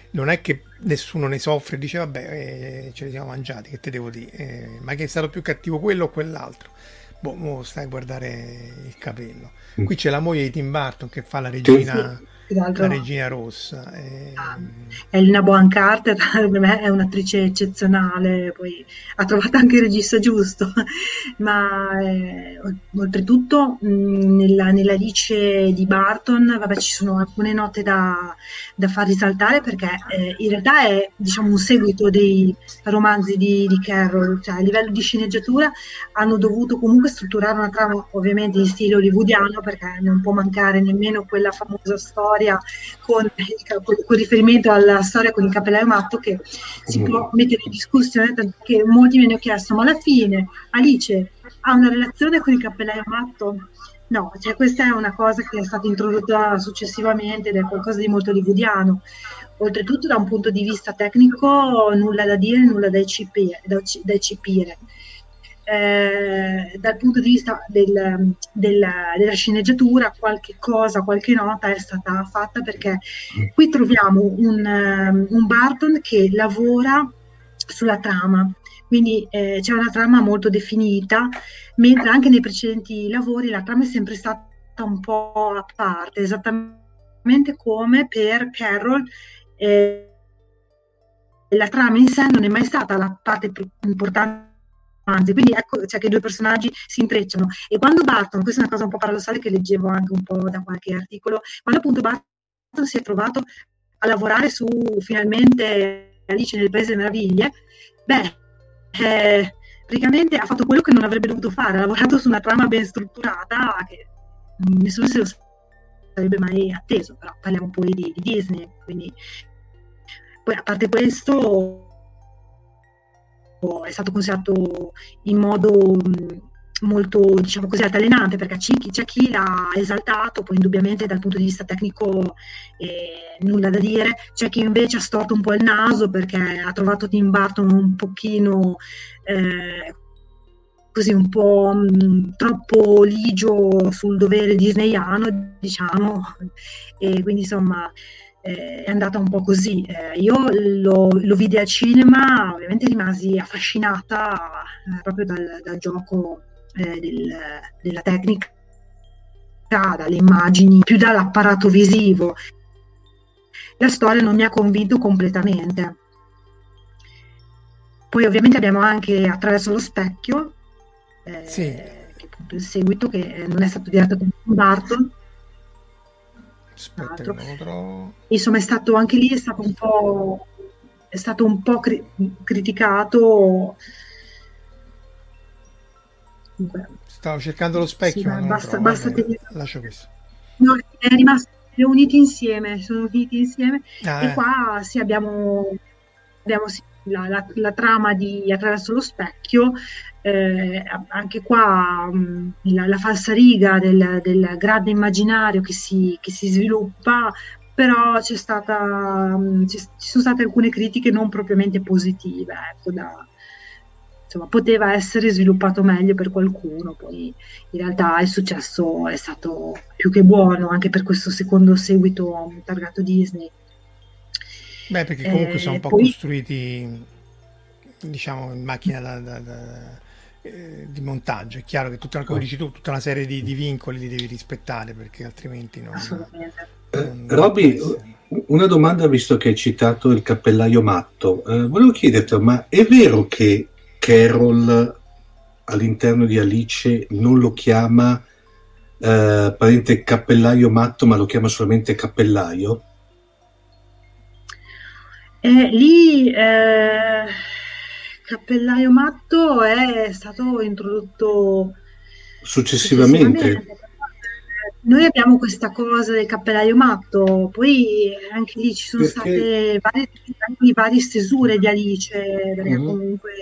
non è che nessuno ne soffre e dice vabbè, ce li siamo mangiati, che te devo dire, ma che è stato più cattivo quello o quell'altro. Boh, mo stai a guardare il capello. Qui c'è la moglie di Tim Burton che fa la regina, la regina rossa. Elena Bonham Carter per me è un'attrice eccezionale, poi ha trovato anche il regista giusto, ma oltretutto nella Alice di Burton, vabbè, ci sono alcune note da far risaltare, perché in realtà è, diciamo, un seguito dei romanzi di Carroll, cioè a livello di sceneggiatura hanno dovuto comunque strutturare una trama ovviamente in stile hollywoodiano, perché non può mancare nemmeno quella famosa storia con riferimento alla storia con il cappellaio matto, che si può mettere in discussione, tanto che molti mi hanno chiesto: ma alla fine Alice ha una relazione con il cappellaio matto? No, cioè questa è una cosa che è stata introdotta successivamente ed è qualcosa di molto hollywoodiano. Oltretutto da un punto di vista tecnico nulla da dire, nulla da eccepire. Dal punto di vista della sceneggiatura qualche nota è stata fatta, perché qui troviamo un Burton che lavora sulla trama, quindi c'è una trama molto definita, mentre anche nei precedenti lavori la trama è sempre stata un po' a parte, esattamente come per Carroll. La trama in sé non è mai stata la parte più importante, anzi, quindi ecco, cioè, che i due personaggi si intrecciano. E quando Burton, questa è una cosa un po' paradossale che leggevo anche un po' da qualche articolo, quando appunto Burton si è trovato a lavorare su finalmente Alice nel Paese delle Meraviglie, praticamente ha fatto quello che non avrebbe dovuto fare, ha lavorato su una trama ben strutturata che nessuno se lo sarebbe mai atteso, però parliamo poi di Disney, quindi poi a parte questo è stato considerato in modo molto, diciamo così, altalenante, perché c'è chi l'ha esaltato, poi indubbiamente dal punto di vista tecnico nulla da dire, c'è chi invece ha storto un po' il naso perché ha trovato Tim Burton un pochino così un po' troppo ligio sul dovere disneyano, diciamo, e quindi insomma è andata un po' così. Io lo vidi al cinema, ovviamente rimasi affascinata proprio dal gioco della tecnica, dalle immagini, più dall'apparato visivo. La storia non mi ha convinto completamente. Poi ovviamente abbiamo anche Attraverso lo specchio, sì, che è appunto il seguito, che non è stato diretto da Burton. Aspetta, che lo trovo. Insomma, è stato anche lì, è stato un po' criticato. Stavo cercando lo specchio, sì, ma non basta, lo trovo. basta Lascio questo. No, è rimasto uniti insieme, sono uniti insieme. E qua sì, abbiamo sì, la trama di Attraverso lo specchio, anche qua la falsariga del grande immaginario che si sviluppa, però ci sono state alcune critiche non propriamente positive, ecco, insomma, poteva essere sviluppato meglio per qualcuno, poi in realtà il successo è stato più che buono anche per questo secondo seguito targato Disney. Beh, perché comunque sono un po' costruiti, diciamo, in macchina di montaggio. È chiaro che come dici tu, tutta una serie di vincoli li devi rispettare, perché altrimenti non... Assolutamente. Roby, una domanda, visto che hai citato il cappellaio matto. Volevo chiederti, ma è vero che Carroll all'interno di Alice non lo chiama praticamente cappellaio matto, ma lo chiama solamente cappellaio? Lì cappellaio matto è stato introdotto successivamente. Noi abbiamo questa cosa del cappellaio matto, poi anche lì ci sono state varie stesure di Alice, perché comunque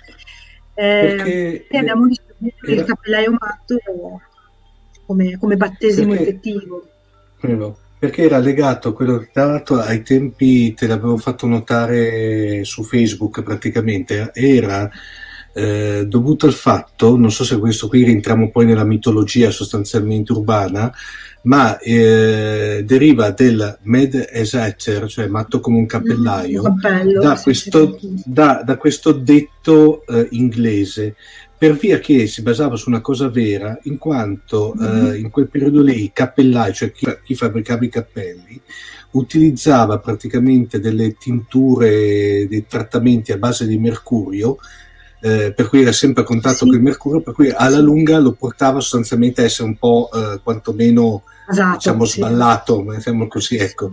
abbiamo distribuito il cappellaio matto come battesimo effettivo. Perché era legato, quello tra l'altro ai tempi te l'avevo fatto notare su Facebook praticamente, era dovuto al fatto, non so se questo qui rientriamo poi nella mitologia sostanzialmente urbana, ma deriva del Mad as Hatcher, cioè matto come un cappellaio, da questo detto inglese, per via che si basava su una cosa vera, in quanto in quel periodo lì i cappellai, cioè chi fabbricava i cappelli, utilizzava praticamente delle tinture, dei trattamenti a base di mercurio, per cui era sempre a contatto con il mercurio, per cui alla lunga lo portava sostanzialmente a essere un po' quantomeno, diciamo, sballato, diciamo così, ecco.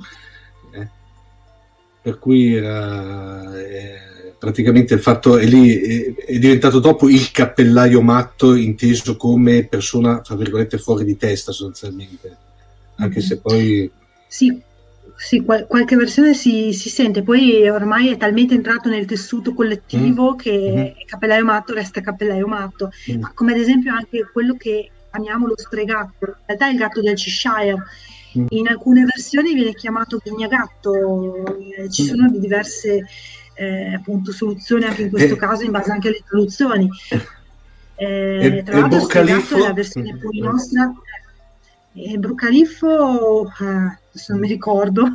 Per cui era praticamente il fatto è lì, è diventato dopo il cappellaio matto, inteso come persona, tra virgolette, fuori di testa sostanzialmente, anche se poi sì, qualche versione si sente, poi ormai è talmente entrato nel tessuto collettivo che cappellaio matto resta cappellaio matto, ma come ad esempio anche quello che chiamiamo lo stregatto, in realtà è il gatto del Cheshire, in alcune versioni viene chiamato ghignagatto, ci sono diverse appunto soluzioni anche in questo caso in base anche alle traduzioni. Tra l'altro stregatto è la versione poi nostra. E Brucaliffo, adesso non mi ricordo.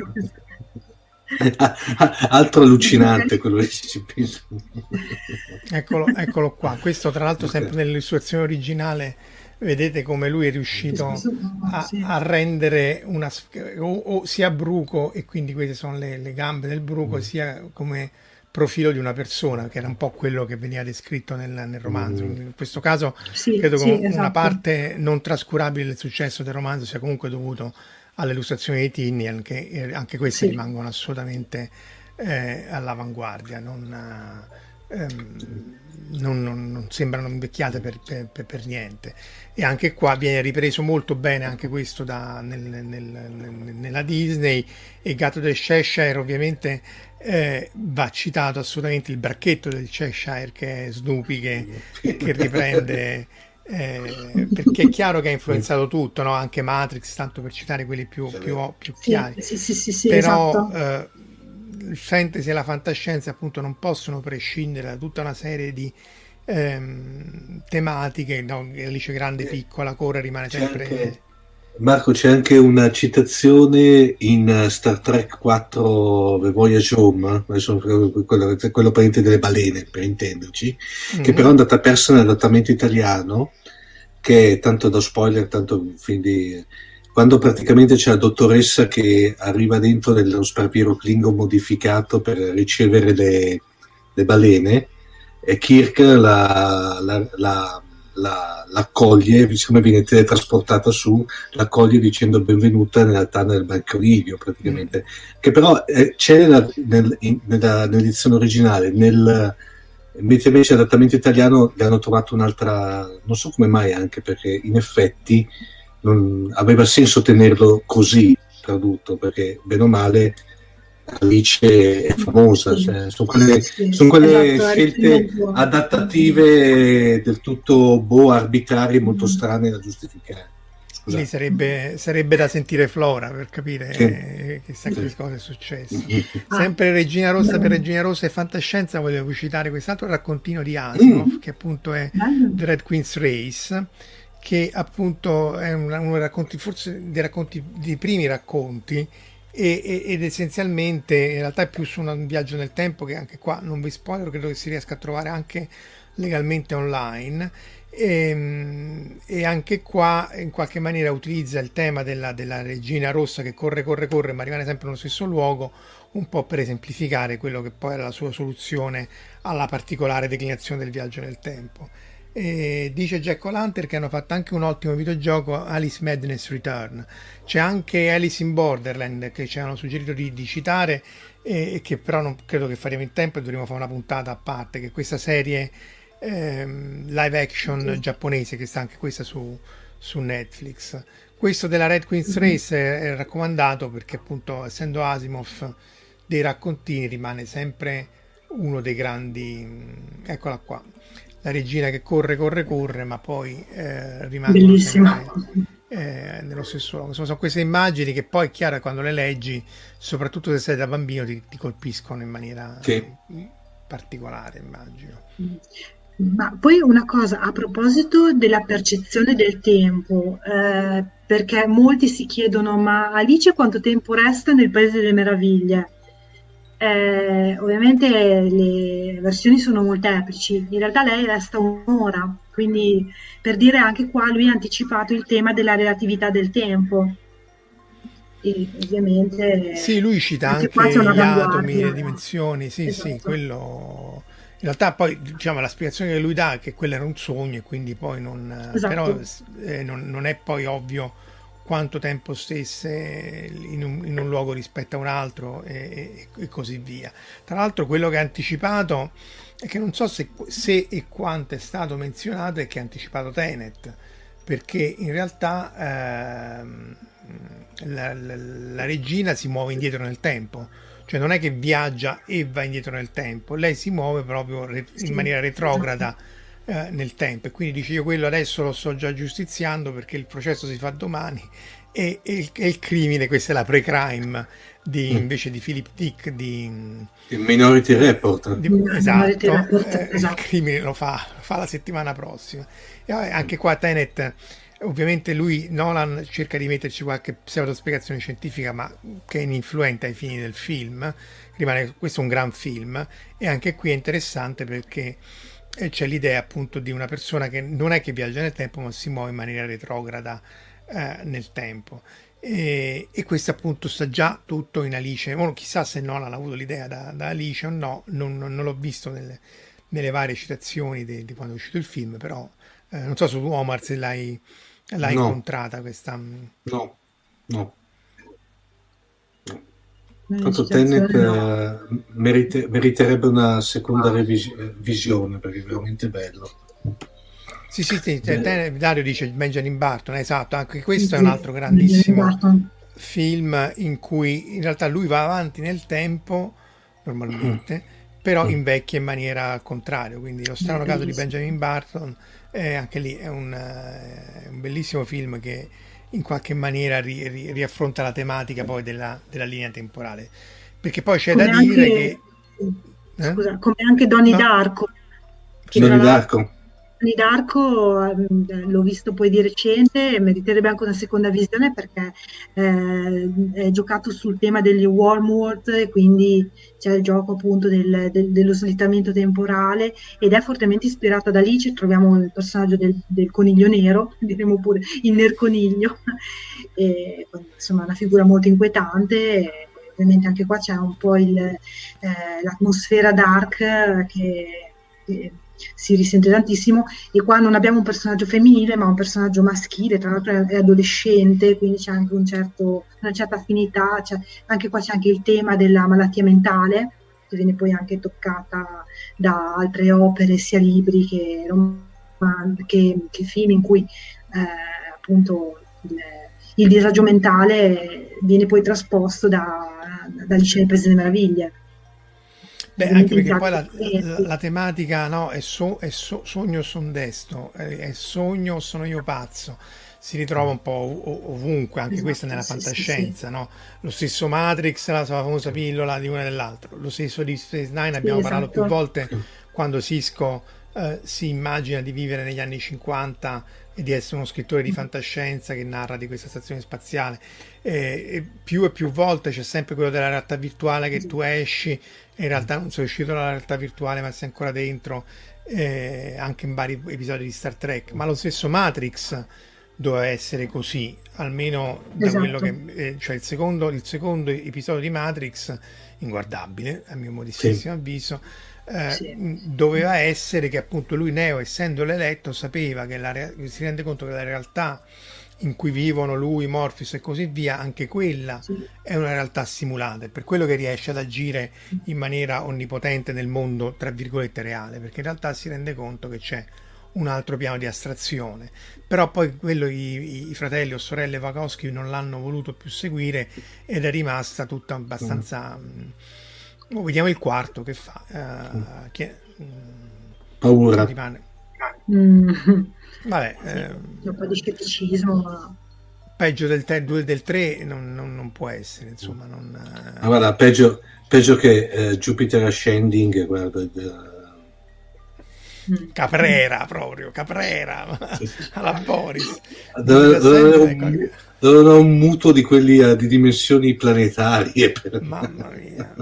Altro allucinante quello che ci penso. Eccolo qua. Questo tra l'altro sempre nell'illustrazione originale, vedete come lui è riuscito a rendere sia bruco, e quindi queste sono le gambe del bruco, sia come profilo di una persona, che era un po' quello che veniva descritto nel romanzo. In questo caso credo che una parte non trascurabile del successo del romanzo sia comunque dovuto alle illustrazioni di Tinian, che anche queste rimangono assolutamente all'avanguardia, non sembrano invecchiate per niente, e anche qua viene ripreso molto bene anche questo nella Disney. E il gatto del Cheshire ovviamente va citato assolutamente il bracchetto del Cheshire, che è Snoopy che riprende perché è chiaro che ha influenzato tutto, no? Anche Matrix, tanto per citare quelli più chiari, però esatto. Il fantasy e la fantascienza appunto non possono prescindere da tutta una serie di tematiche, no? Alice grande, piccola, Cora rimane sempre... Marco, c'è anche una citazione in Star Trek 4 The Voyage Home, quello parente delle balene, per intenderci, che però è andata persa nell'adattamento italiano, che è tanto da spoiler, tanto quindi quando praticamente c'è la dottoressa che arriva dentro dello sparviero Klingon modificato per ricevere le balene, e Kirk l'accoglie, siccome viene teletrasportata su, l'accoglie dicendo benvenuta nella tana del Marconigio praticamente, che però c'è nell'edizione originale, invece l'adattamento italiano gli hanno trovato un'altra, non so come mai, anche perché in effetti non aveva senso tenerlo così tradotto, perché bene o male Alice è famosa, cioè, sono quelle esatto, scelte adattative del tutto arbitrarie, molto strane da giustificare. Lì sarebbe da sentire Flora per capire chissà che cosa è successo. Sempre Regina Rossa per Regina Rossa e fantascienza volevo citare quest'altro raccontino di Asimov, che appunto è The Red Queen's Race, che appunto è uno dei racconti, forse dei primi racconti, ed essenzialmente in realtà è più su un viaggio nel tempo, che anche qua non vi spoiler, credo che si riesca a trovare anche legalmente online, e anche qua in qualche maniera utilizza il tema della regina rossa che corre ma rimane sempre nello stesso luogo, un po' per esemplificare quello che poi era la sua soluzione alla particolare declinazione del viaggio nel tempo. Dice Jack O'Lantern che hanno fatto anche un ottimo videogioco, Alice Madness Return. C'è anche Alice in Borderland che ci hanno suggerito di citare, e che però non credo che faremo in tempo e dovremo fare una puntata a parte, che è questa serie live action giapponese che sta anche questa su Netflix. Questo della Red Queen's Race è raccomandato perché appunto, essendo Asimov dei raccontini, rimane sempre uno dei grandi, eccola qua, la regina che corre, ma poi rimane sempre nello stesso luogo. Sono queste immagini che poi è chiaro, quando le leggi, soprattutto se sei da bambino, ti colpiscono in maniera particolare, immagino. Ma poi una cosa a proposito della percezione del tempo, perché molti si chiedono: ma Alice quanto tempo resta nel Paese delle Meraviglie? Ovviamente le versioni sono molteplici, in realtà lei resta un'ora, quindi per dire anche qua lui ha anticipato il tema della relatività del tempo e ovviamente Sì, lui cita anche qua c'è anche una gli atomi, avanguardia. le dimensioni, sì, sì, Esatto, quello... In realtà poi, diciamo, la spiegazione che lui dà è che quello era un sogno e quindi poi non... però esatto. non è poi ovvio quanto tempo stesse in un luogo rispetto a un altro e così via. Tra l'altro quello che ha anticipato, è che non so se e quanto è stato menzionato, è che ha anticipato Tenet, perché in realtà la regina si muove indietro nel tempo, cioè non è che viaggia e va indietro nel tempo, lei si muove proprio in Sì, maniera esatto. retrograda nel tempo, e quindi dice: io quello adesso lo sto già giustiziando perché il processo si fa domani, e il crimine, questa è la pre-crime Mm. invece di Philip Dick Il Minority Report. Minority esatto, Report, il esatto. crimine lo fa la settimana prossima. E vabbè, anche qua Tenet, ovviamente lui, Nolan, cerca di metterci qualche pseudo spiegazione scientifica, ma che è ininfluente ai fini del film. Questo è un gran film, e anche qui è interessante perché c'è l'idea appunto di una persona che non è che viaggia nel tempo, ma si muove in maniera retrograda nel tempo. E questo appunto sta già tutto in Alice. Ora, chissà se Nolan ha avuto l'idea da Alice o no, non l'ho visto nelle varie citazioni di quando è uscito il film, però non so se tu, Omar, se l'hai No, incontrata questa... no, no. Una Tanto Tenet citazione no. meriterebbe una seconda visione perché è veramente bello. Sì, sì, sì, Beh, Dario dice Benjamin Button, esatto, anche Sì, questo è un sì, altro Benjamin grandissimo Barton. film in cui in realtà lui va avanti nel tempo mm, normalmente, però mm, invecchia in maniera al contrario. Quindi Lo strano caso di Bellissimo. Benjamin Barton, anche lì è un bellissimo film che in qualche maniera riaffronta la tematica poi della linea temporale. Perché poi c'è da Come dire anche, che... eh? scusa, come anche Donnie No, Darko, che tra Donnie l'altro Darko. Donnie Darko l'ho visto poi di recente e meriterebbe anche una seconda visione perché è giocato sul tema degli wormwood e quindi c'è il gioco appunto dello slittamento temporale ed è fortemente ispirato ad Alice, troviamo il personaggio del coniglio nero, diremo pure il nerconiglio, e, insomma una figura molto inquietante. E, ovviamente anche qua c'è un po' l'atmosfera dark che si risente tantissimo e qua non abbiamo un personaggio femminile ma un personaggio maschile, tra l'altro è adolescente, quindi c'è anche una certa affinità, anche qua c'è anche il tema della malattia mentale che viene poi anche toccata da altre opere, sia libri che film in cui appunto il disagio mentale viene poi trasposto da Alice nel Paese delle Meraviglie. beh, anche Ovviamente in perché chiave poi differenti. la tematica, no, sogno o son desto, è sogno o sono io pazzo, si ritrova un po' ovunque, anche questa Esatto, nella sì, sì, sì. fantascienza, no? Lo stesso Matrix, la sua famosa pillola di una e dell'altro, lo stesso di Space Nine, Sì, abbiamo parlato più esatto. volte, quando Cisco si immagina di vivere negli anni 50 e di essere uno scrittore di fantascienza che narra di questa stazione spaziale. E più volte c'è sempre quello della realtà virtuale, che tu esci e in realtà non sei uscito dalla realtà virtuale ma sei ancora dentro, anche in vari episodi di Star Trek. Ma lo stesso Matrix doveva essere così, almeno da quello Esatto, che... cioè il secondo episodio di Matrix, inguardabile a mio Sì. modestissimo avviso, sì, doveva essere che appunto lui, Neo, essendo l'eletto, sapeva che si rende conto che la realtà in cui vivono lui, Morpheus e così via, anche quella sì, è una realtà simulata, è per quello che riesce ad agire in maniera onnipotente nel mondo, tra virgolette, reale, perché in realtà si rende conto che c'è un altro piano di astrazione. Però poi quello i fratelli o sorelle Wachowski non l'hanno voluto più seguire ed è rimasta tutta Mm, abbastanza... vediamo il quarto che fa. mm. Non Paura. rimane... mm, Vabbè, sì, c'è un po' di scetticismo, ma peggio del 3 non può essere, insomma, non... Ah, guarda, peggio che Jupiter Ascending, guarda, Caprera proprio, Caprera, alla Boris. Doveva un mutuo di quelli di dimensioni planetarie. Mamma mia.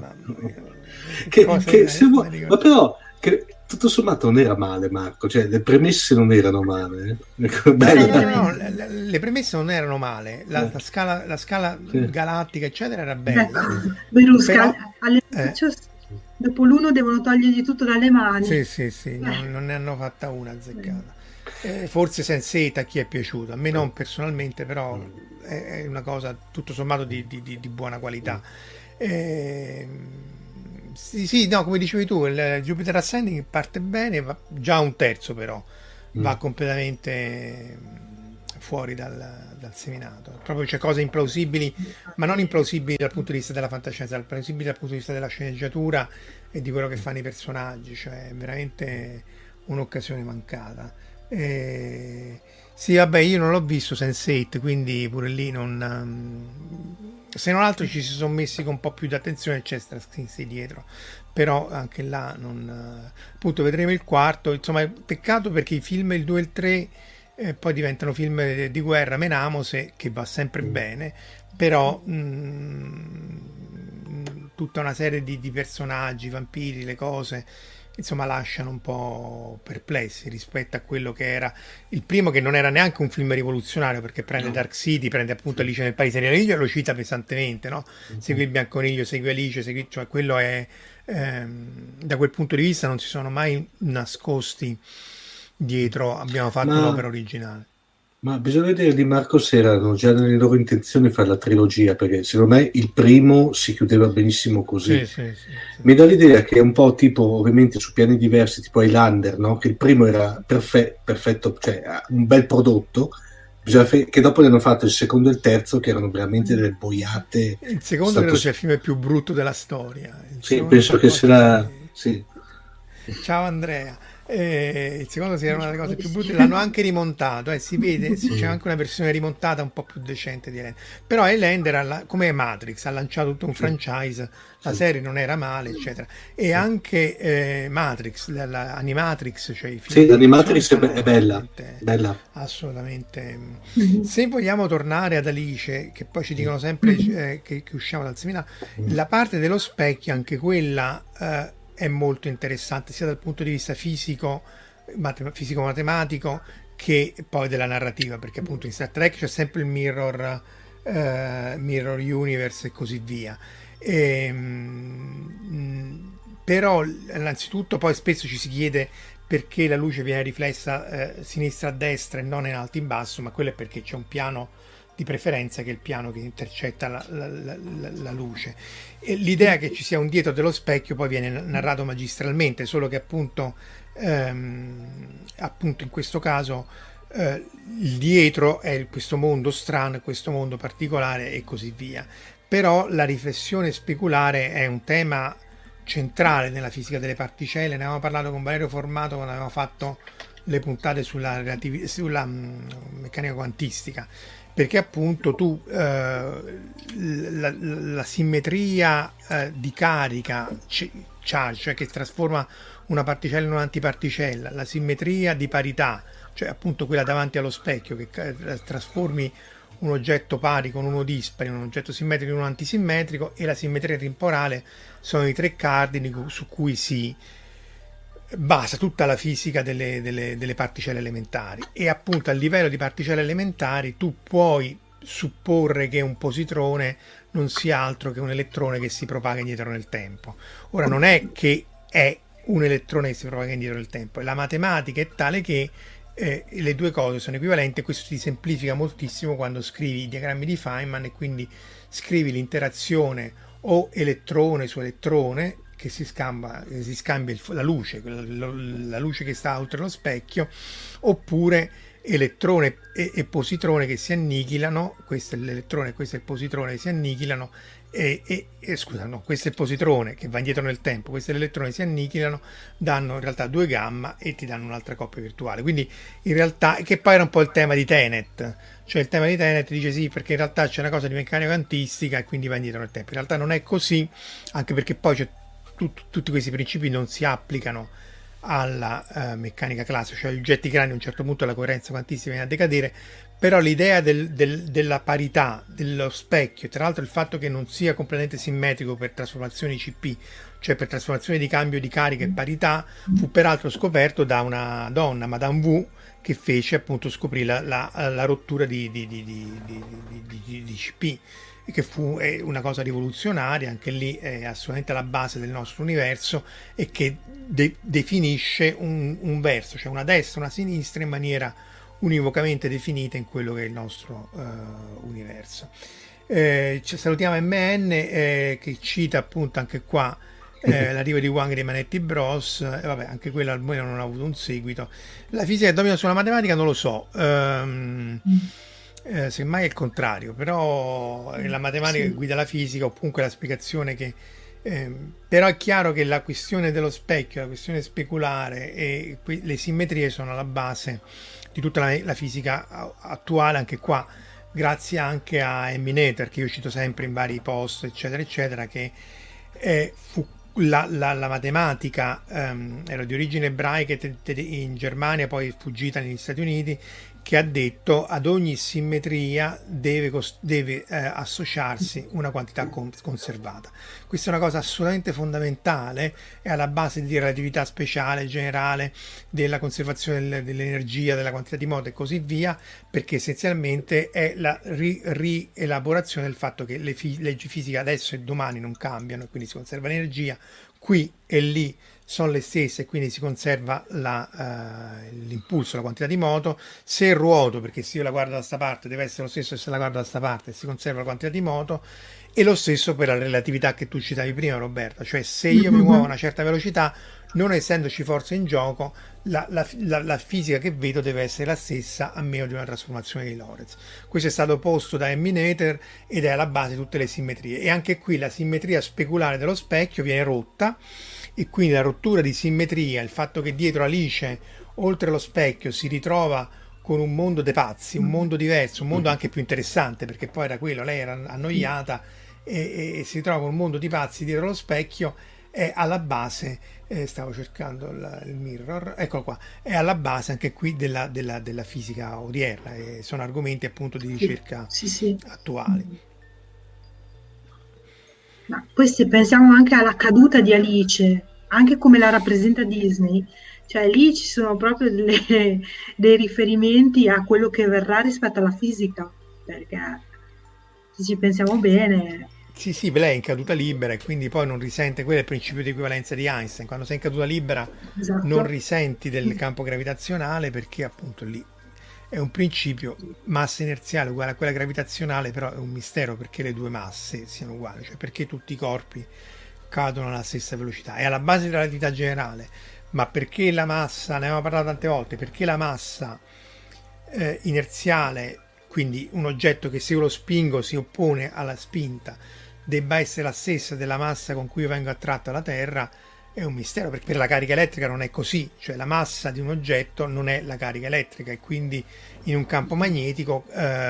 Ma però tutto sommato non era male, Marco, cioè le premesse non erano male. No, le premesse non erano male, la scala galattica eccetera era bella. Berlusca, dopo l'uno devono togliergli tutto dalle mani. Sì, non ne hanno fatta una azzeccata. Forse Sense8 a chi è piaciuto, a me non personalmente, però è una cosa tutto sommato di buona qualità. Sì, no, come dicevi tu, il Jupiter Ascending parte bene, già un terzo però va completamente fuori dal seminato. Proprio c'è cose implausibili, ma non implausibili dal punto di vista della fantascienza, implausibili dal punto di vista della sceneggiatura e di quello che fanno i personaggi, cioè è veramente un'occasione mancata. Sì, vabbè, io non l'ho visto Sense8, quindi pure lì se non altro ci si sono messi con un po' più di attenzione, c'è Straczynski dietro, però anche là appunto vedremo il quarto. Insomma, peccato perché i film, il 2 e il 3 poi diventano film di guerra menamose, che va sempre bene, però tutta una serie di personaggi, vampiri, le cose, insomma lasciano un po' perplessi rispetto a quello che era il primo, che non era neanche un film rivoluzionario, perché prende Dark City, prende appunto Alice nel Paese delle Meraviglie e lo cita pesantemente, no? Segui il Bianconiglio, segui Alice, cioè quello è da quel punto di vista non si sono mai nascosti dietro, abbiamo fatto un'opera originale. Ma bisogna vedere di Marco se erano già nelle loro intenzioni fare la trilogia, perché secondo me il primo si chiudeva benissimo così. Sì. Mi dà l'idea che è un po' tipo, ovviamente su piani diversi, tipo Highlander, no? Che il primo era perfetto, cioè un bel prodotto, che dopo ne hanno fatto il secondo e il terzo, che erano veramente delle boiate. Il secondo credo sia il film più brutto della storia. Sì, penso che sarà... Sì. Ciao Andrea. Il secondo era una delle cose più brutte, l'hanno anche rimontato, si vede, c'è anche una versione rimontata un po' più decente di Highlander. Però Highlander, come Matrix, ha lanciato tutto un franchise, la serie non era male eccetera, e anche Matrix, l'Animatrix, cioè i film, l'Animatrix è bella assolutamente. Se vogliamo tornare ad Alice, che poi ci dicono sempre che usciamo dal seminario, la parte dello specchio, anche quella è molto interessante sia dal punto di vista fisico-matematico che poi della narrativa, perché appunto in Star Trek c'è sempre il mirror universe e così via. Però innanzitutto poi spesso ci si chiede perché la luce viene riflessa sinistra a destra e non in alto in basso, ma quello è perché c'è un piano di preferenza che è il piano che intercetta la luce. E l'idea che ci sia un dietro dello specchio poi viene narrato magistralmente, solo che appunto in questo caso il dietro è questo mondo strano, questo mondo particolare e così via. Però la riflessione speculare è un tema centrale nella fisica delle particelle. Ne avevamo parlato con Valerio Formato quando avevamo fatto le puntate sulla meccanica quantistica, perché appunto tu la simmetria di carica charge, cioè che trasforma una particella in un'antiparticella, la simmetria di parità, cioè appunto quella davanti allo specchio, che trasformi un oggetto pari con uno dispari, un oggetto simmetrico in uno antisimmetrico, e la simmetria temporale sono i tre cardini su cui si basa tutta la fisica delle particelle elementari. E appunto a livello di particelle elementari tu puoi supporre che un positrone non sia altro che un elettrone che si propaga indietro nel tempo. Ora non è che è un elettrone che si propaga indietro nel tempo, la matematica è tale che le due cose sono equivalenti, e questo ti semplifica moltissimo quando scrivi i diagrammi di Feynman, e quindi scrivi l'interazione o elettrone su elettrone che si scambia la luce che sta oltre lo specchio, oppure elettrone e positrone che si annichilano. Questo è l'elettrone e questo è il positrone che si annichilano, questo è il positrone che va indietro nel tempo, questo è l'elettrone, si annichilano, danno in realtà 2 gamma e ti danno un'altra coppia virtuale. Quindi in realtà, che poi era un po' il tema di Tenet, cioè il tema di Tenet dice sì perché in realtà c'è una cosa di meccanica quantistica e quindi va indietro nel tempo. In realtà non è così, anche perché poi tutti questi principi non si applicano alla meccanica classica, cioè gli oggetti grandi a un certo punto la coerenza quantistica viene a decadere, però l'idea della parità dello specchio, tra l'altro il fatto che non sia completamente simmetrico per trasformazioni CP, cioè per trasformazioni di cambio di carica e parità, fu peraltro scoperto da una donna, Madame Wu, che fece appunto scoprire la rottura di CP, che fu una cosa rivoluzionaria, anche lì è assolutamente alla base del nostro universo, e che definisce un verso, cioè una destra e una sinistra in maniera univocamente definita in quello che è il nostro universo. Salutiamo MN che cita appunto anche qua l'arrivo di Wang e dei Manetti Bros, vabbè, anche quello almeno non ha avuto un seguito. La fisica che domina sulla matematica non lo so, semmai è il contrario, però la matematica che guida la fisica, o comunque la spiegazione che però è chiaro che la questione dello specchio, la questione speculare e le simmetrie sono alla base di tutta la fisica attuale, anche qua grazie anche a Noether, che io cito sempre in vari post eccetera eccetera, che fu la matematica era di origine ebraica in Germania, poi fuggita negli Stati Uniti, che ha detto ad ogni simmetria deve associarsi una quantità conservata. Questa è una cosa assolutamente fondamentale, è alla base di relatività speciale generale, della conservazione dell'energia, della quantità di moto e così via, perché essenzialmente è la rielaborazione del fatto che le leggi fisiche adesso e domani non cambiano, e quindi si conserva l'energia, qui e lì sono le stesse, e quindi si conserva l'impulso, la quantità di moto. Se ruoto, perché se io la guardo da sta parte deve essere lo stesso se la guardo da sta parte, si conserva la quantità di moto. E lo stesso per la relatività che tu citavi prima, Roberta, cioè se io mi muovo a una certa velocità, non essendoci forza in gioco, la fisica che vedo deve essere la stessa a meno di una trasformazione di Lorentz. Questo è stato posto da Noether ed è alla base di tutte le simmetrie, e anche qui la simmetria speculare dello specchio viene rotta, e quindi la rottura di simmetria, il fatto che dietro Alice, oltre lo specchio, si ritrova con un mondo dei pazzi, un mondo diverso, un mondo anche più interessante, perché poi era quello, lei era annoiata e si trova con un mondo di pazzi dietro lo specchio, è alla base, stavo cercando il mirror, eccolo qua, è alla base anche qui della fisica odierna, e sono argomenti appunto di ricerca attuali. Ma poi se pensiamo anche alla caduta di Alice, anche come la rappresenta Disney, cioè lì ci sono proprio dei riferimenti a quello che verrà rispetto alla fisica, perché se ci pensiamo bene... Sì, lei è in caduta libera e quindi poi non risente, quello è il principio di equivalenza di Einstein, quando sei in caduta libera non risenti del campo gravitazionale, perché appunto lì è un principio, massa inerziale uguale a quella gravitazionale, però è un mistero perché le due masse siano uguali, cioè perché tutti i corpi cadono alla stessa velocità. È alla base della relatività generale, ma perché la massa, ne abbiamo parlato tante volte, perché la massa inerziale, quindi un oggetto che se io lo spingo si oppone alla spinta, debba essere la stessa della massa con cui io vengo attratto alla Terra, è un mistero, perché per la carica elettrica non è così, cioè la massa di un oggetto non è la carica elettrica, e quindi in un campo magnetico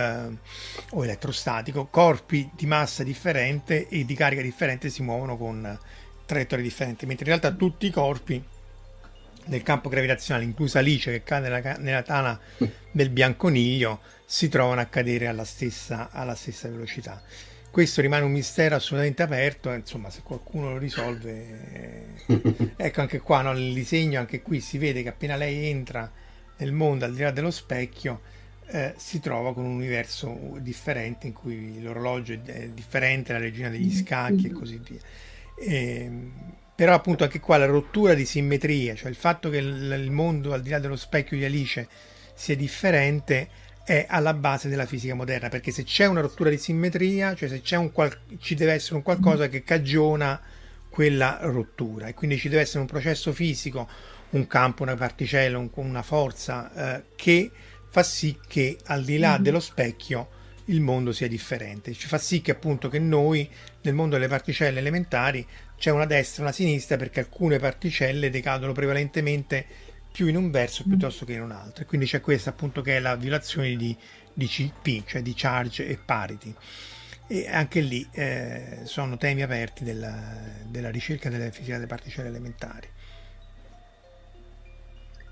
o elettrostatico corpi di massa differente e di carica differente si muovono con traiettorie differenti, mentre in realtà tutti i corpi del campo gravitazionale, inclusa Alice che cade nella tana del bianconiglio, si trovano a cadere alla stessa velocità. Questo rimane un mistero assolutamente aperto, insomma, se qualcuno lo risolve ecco anche qua, no, nel disegno, anche qui si vede che appena lei entra nel mondo al di là dello specchio si trova con un universo differente, in cui l'orologio è differente, la regina degli scacchi e così via. Però appunto anche qua la rottura di simmetria, cioè il fatto che il mondo al di là dello specchio di Alice sia differente, è alla base della fisica moderna, perché se c'è una rottura di simmetria, cioè se c'è ci deve essere un qualcosa che cagiona quella rottura, e quindi ci deve essere un processo fisico, un campo, una particella, una forza che fa sì che al di là dello specchio il mondo sia differente, ci fa sì che appunto che noi nel mondo delle particelle elementari c'è una destra e una sinistra, perché alcune particelle decadono prevalentemente più in un verso piuttosto che in un altro, e quindi c'è questa appunto che è la violazione di CP, cioè di charge e parity, e anche lì sono temi aperti della ricerca della fisica delle particelle elementari.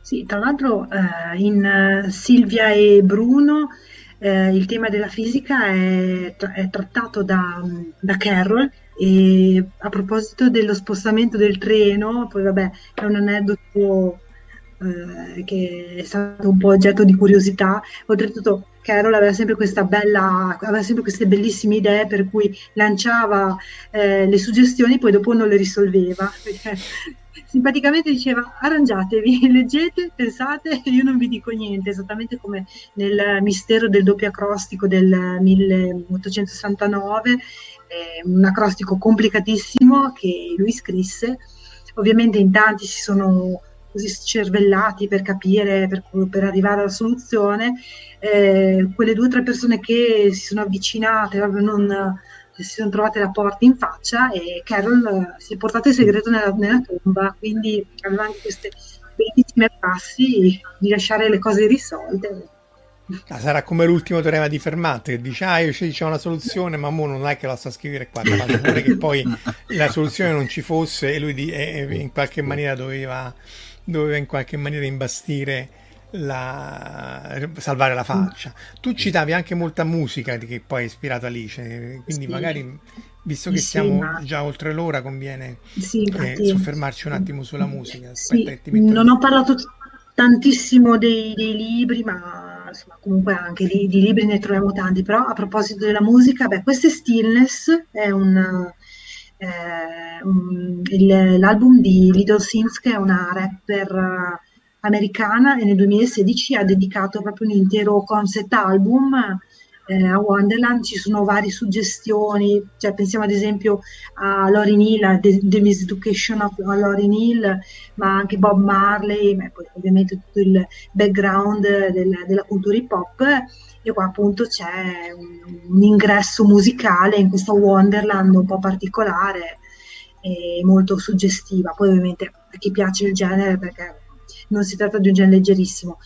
Sì, tra l'altro in Silvia e Bruno il tema della fisica è trattato da Carroll, e a proposito dello spostamento del treno, poi vabbè, è un aneddoto che è stato un po' oggetto di curiosità. Oltretutto Carol aveva sempre queste bellissime idee per cui lanciava le suggestioni, poi dopo non le risolveva. Simpaticamente diceva: arrangiatevi, leggete, pensate, io non vi dico niente, esattamente come nel mistero del doppio acrostico del 1869, un acrostico complicatissimo che lui scrisse. Ovviamente in tanti si sono così scervellati per capire, per arrivare alla soluzione. Quelle 2 o 3 persone che si sono avvicinate, proprio non si sono trovate la porta in faccia, e Carol si è portato il segreto nella tomba, quindi aveva anche queste bellissime prassi di lasciare le cose irrisolte. Sarà come l'ultimo teorema di Fermat che dice: io c'è una soluzione, ma mo non è che la sto a scrivere qua, capace pure che poi la soluzione non ci fosse e lui in qualche maniera doveva in qualche maniera imbastire salvare la faccia. Tu citavi anche molta musica che poi ha ispirato Alice, quindi Sì, magari, visto che sì, siamo ma già oltre l'ora, conviene sì, infatti, soffermarci un attimo sulla musica. Aspetta sì, che ti metto non ho parlato tantissimo dei libri, ma insomma, comunque anche di libri ne troviamo tanti. Però a proposito della musica, beh, questo è Stillness, è l'album di Little Sims, che è una rapper americana, e nel 2016 ha dedicato proprio un intero concept album a Wonderland. Ci sono varie suggestioni, cioè pensiamo ad esempio a Lauryn Hill, a The Miseducation of Lauryn Hill, ma anche Bob Marley, ma poi ovviamente tutto il background della cultura hip hop. E qua appunto c'è un ingresso musicale in questa Wonderland un po' particolare e molto suggestiva. Poi ovviamente a chi piace il genere, perché non si tratta di un genere leggerissimo.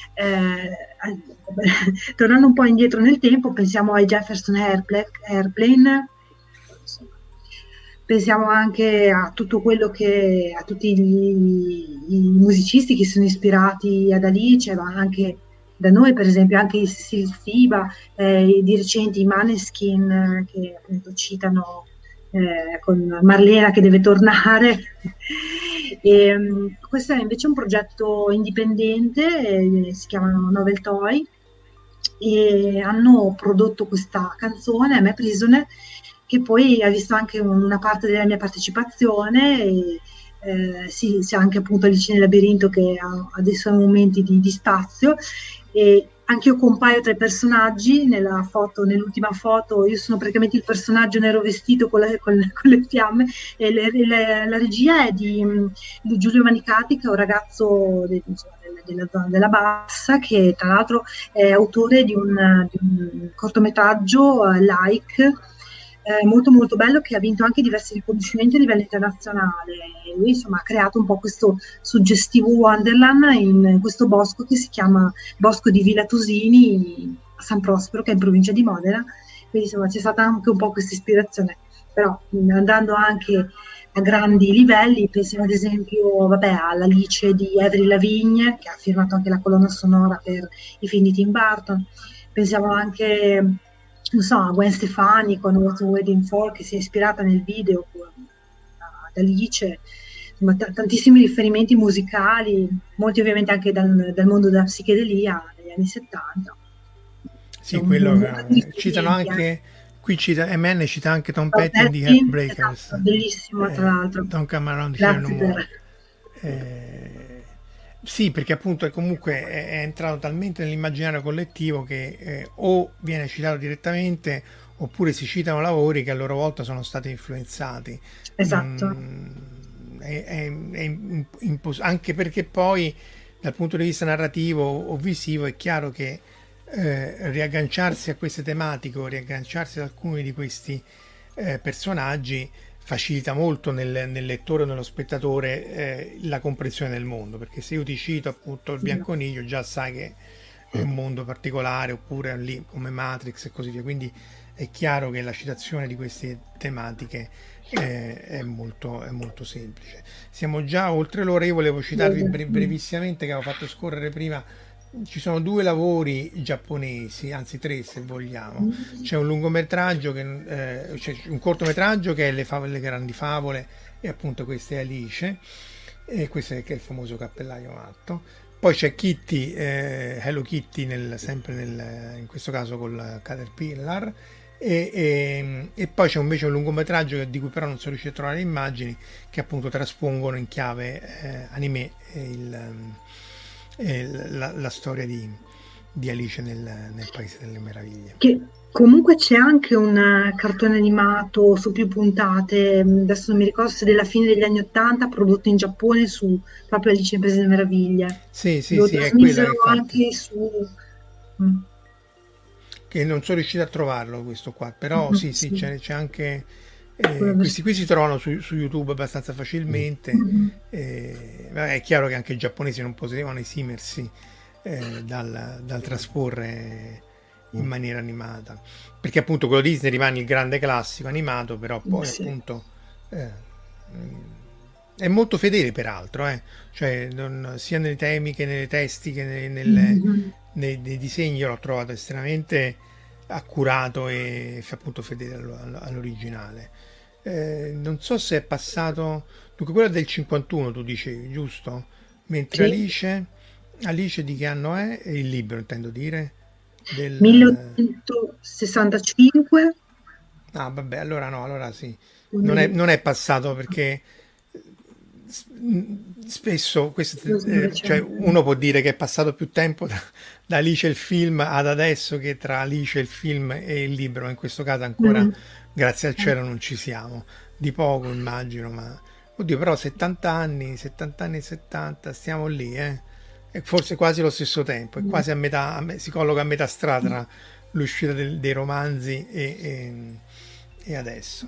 Tornando un po' indietro nel tempo, pensiamo ai Jefferson Airplane, pensiamo anche a tutto quello a tutti i musicisti che sono ispirati ad Alice, ma anche da noi, per esempio, anche i Silfiba, di recenti i Maneskin, che appunto citano con Marlena che deve tornare. Questo è invece un progetto indipendente, si chiamano Novel Toy, e hanno prodotto questa canzone, A Me Prisoner, che poi ha visto anche una parte della mia partecipazione. Sì, c'è anche appunto Alice nel labirinto, che ha dei suoi momenti di spazio, e anche io compaio tra i personaggi nell'ultima foto. Io sono praticamente il personaggio nero vestito con le fiamme, e la regia è di Giulio Manicati, che è un ragazzo della zona della Bassa, che tra l'altro è autore di un cortometraggio, Like, molto molto bello, che ha vinto anche diversi riconoscimenti a livello internazionale. E lui insomma ha creato un po' questo suggestivo Wonderland in questo bosco che si chiama Bosco di Villa Tosini a San Prospero, che è in provincia di Modena. Quindi insomma c'è stata anche un po' questa ispirazione, però andando anche a grandi livelli, pensiamo ad esempio all'Alice di Avril Lavigne, che ha firmato anche la colonna sonora per i film di Tim Burton. Pensiamo anche, non so, a Gwen Stefani con What We're Waiting For, che si è ispirata nel video ad Alice. Insomma, tantissimi riferimenti musicali, molti ovviamente anche dal mondo della psichedelia degli anni 70. Sì, quello citano anche, qui MN cita anche Tom Petty e The Heartbreakers. Esatto, bellissimo tra l'altro. Don't Come Around Here No More. Sì, perché appunto comunque è entrato talmente nell'immaginario collettivo che o viene citato direttamente, oppure si citano lavori che a loro volta sono stati influenzati. Esatto. Anche perché poi dal punto di vista narrativo o visivo è chiaro che riagganciarsi a queste tematiche o riagganciarsi ad alcuni di questi personaggi facilita molto nel lettore o nello spettatore la comprensione del mondo, perché se io ti cito appunto il Bianconiglio già sai che è un mondo particolare, oppure lì come Matrix e così via, quindi è chiaro che la citazione di queste tematiche è molto semplice. Siamo già oltre l'ora. Io volevo citarvi brevissimamente, che avevo fatto scorrere prima. Ci sono 2 lavori giapponesi, anzi 3 se vogliamo. C'è un lungometraggio, c'è un cortometraggio che è Le grandi favole, e appunto questa è Alice, e questo è, che è il famoso cappellaio matto. Poi c'è Kitty, Hello Kitty, in questo caso col Caterpillar, e poi c'è invece un lungometraggio di cui però non sono riuscito a trovare le immagini, che appunto traspongono in chiave anime la storia di Alice nel Paese delle Meraviglie. Che comunque c'è anche un cartone animato su più puntate, adesso non mi ricordo se della fine degli anni '80, prodotto in Giappone su proprio Alice nel Paese delle Meraviglie. Sì, Lo è quella, anche su... che non sono riuscito a trovarlo questo qua, però sì, c'è anche... questi qui si trovano su YouTube abbastanza facilmente. È chiaro che anche i giapponesi non potevano esimersi dal trasporre in maniera animata, perché appunto quello Disney rimane il grande classico animato, però poi appunto è molto fedele peraltro, cioè sia nei temi che nei testi che nei disegni. Io l'ho trovato estremamente accurato e appunto fedele all'originale. Non so se è passato, dunque quello è del 51 tu dicevi, giusto? Mentre Alice di che anno è? Il libro intendo dire, del 1865. Ah vabbè, allora sì, non è passato, perché spesso cioè uno può dire che è passato più tempo da Alice il film ad adesso che tra Alice il film e il libro, ma in questo caso ancora grazie al cielo non ci siamo, di poco immagino, ma oddio, però 70 anni e 70, stiamo lì, è forse quasi lo stesso tempo, è quasi a metà, si colloca a metà strada tra l'uscita dei romanzi e adesso.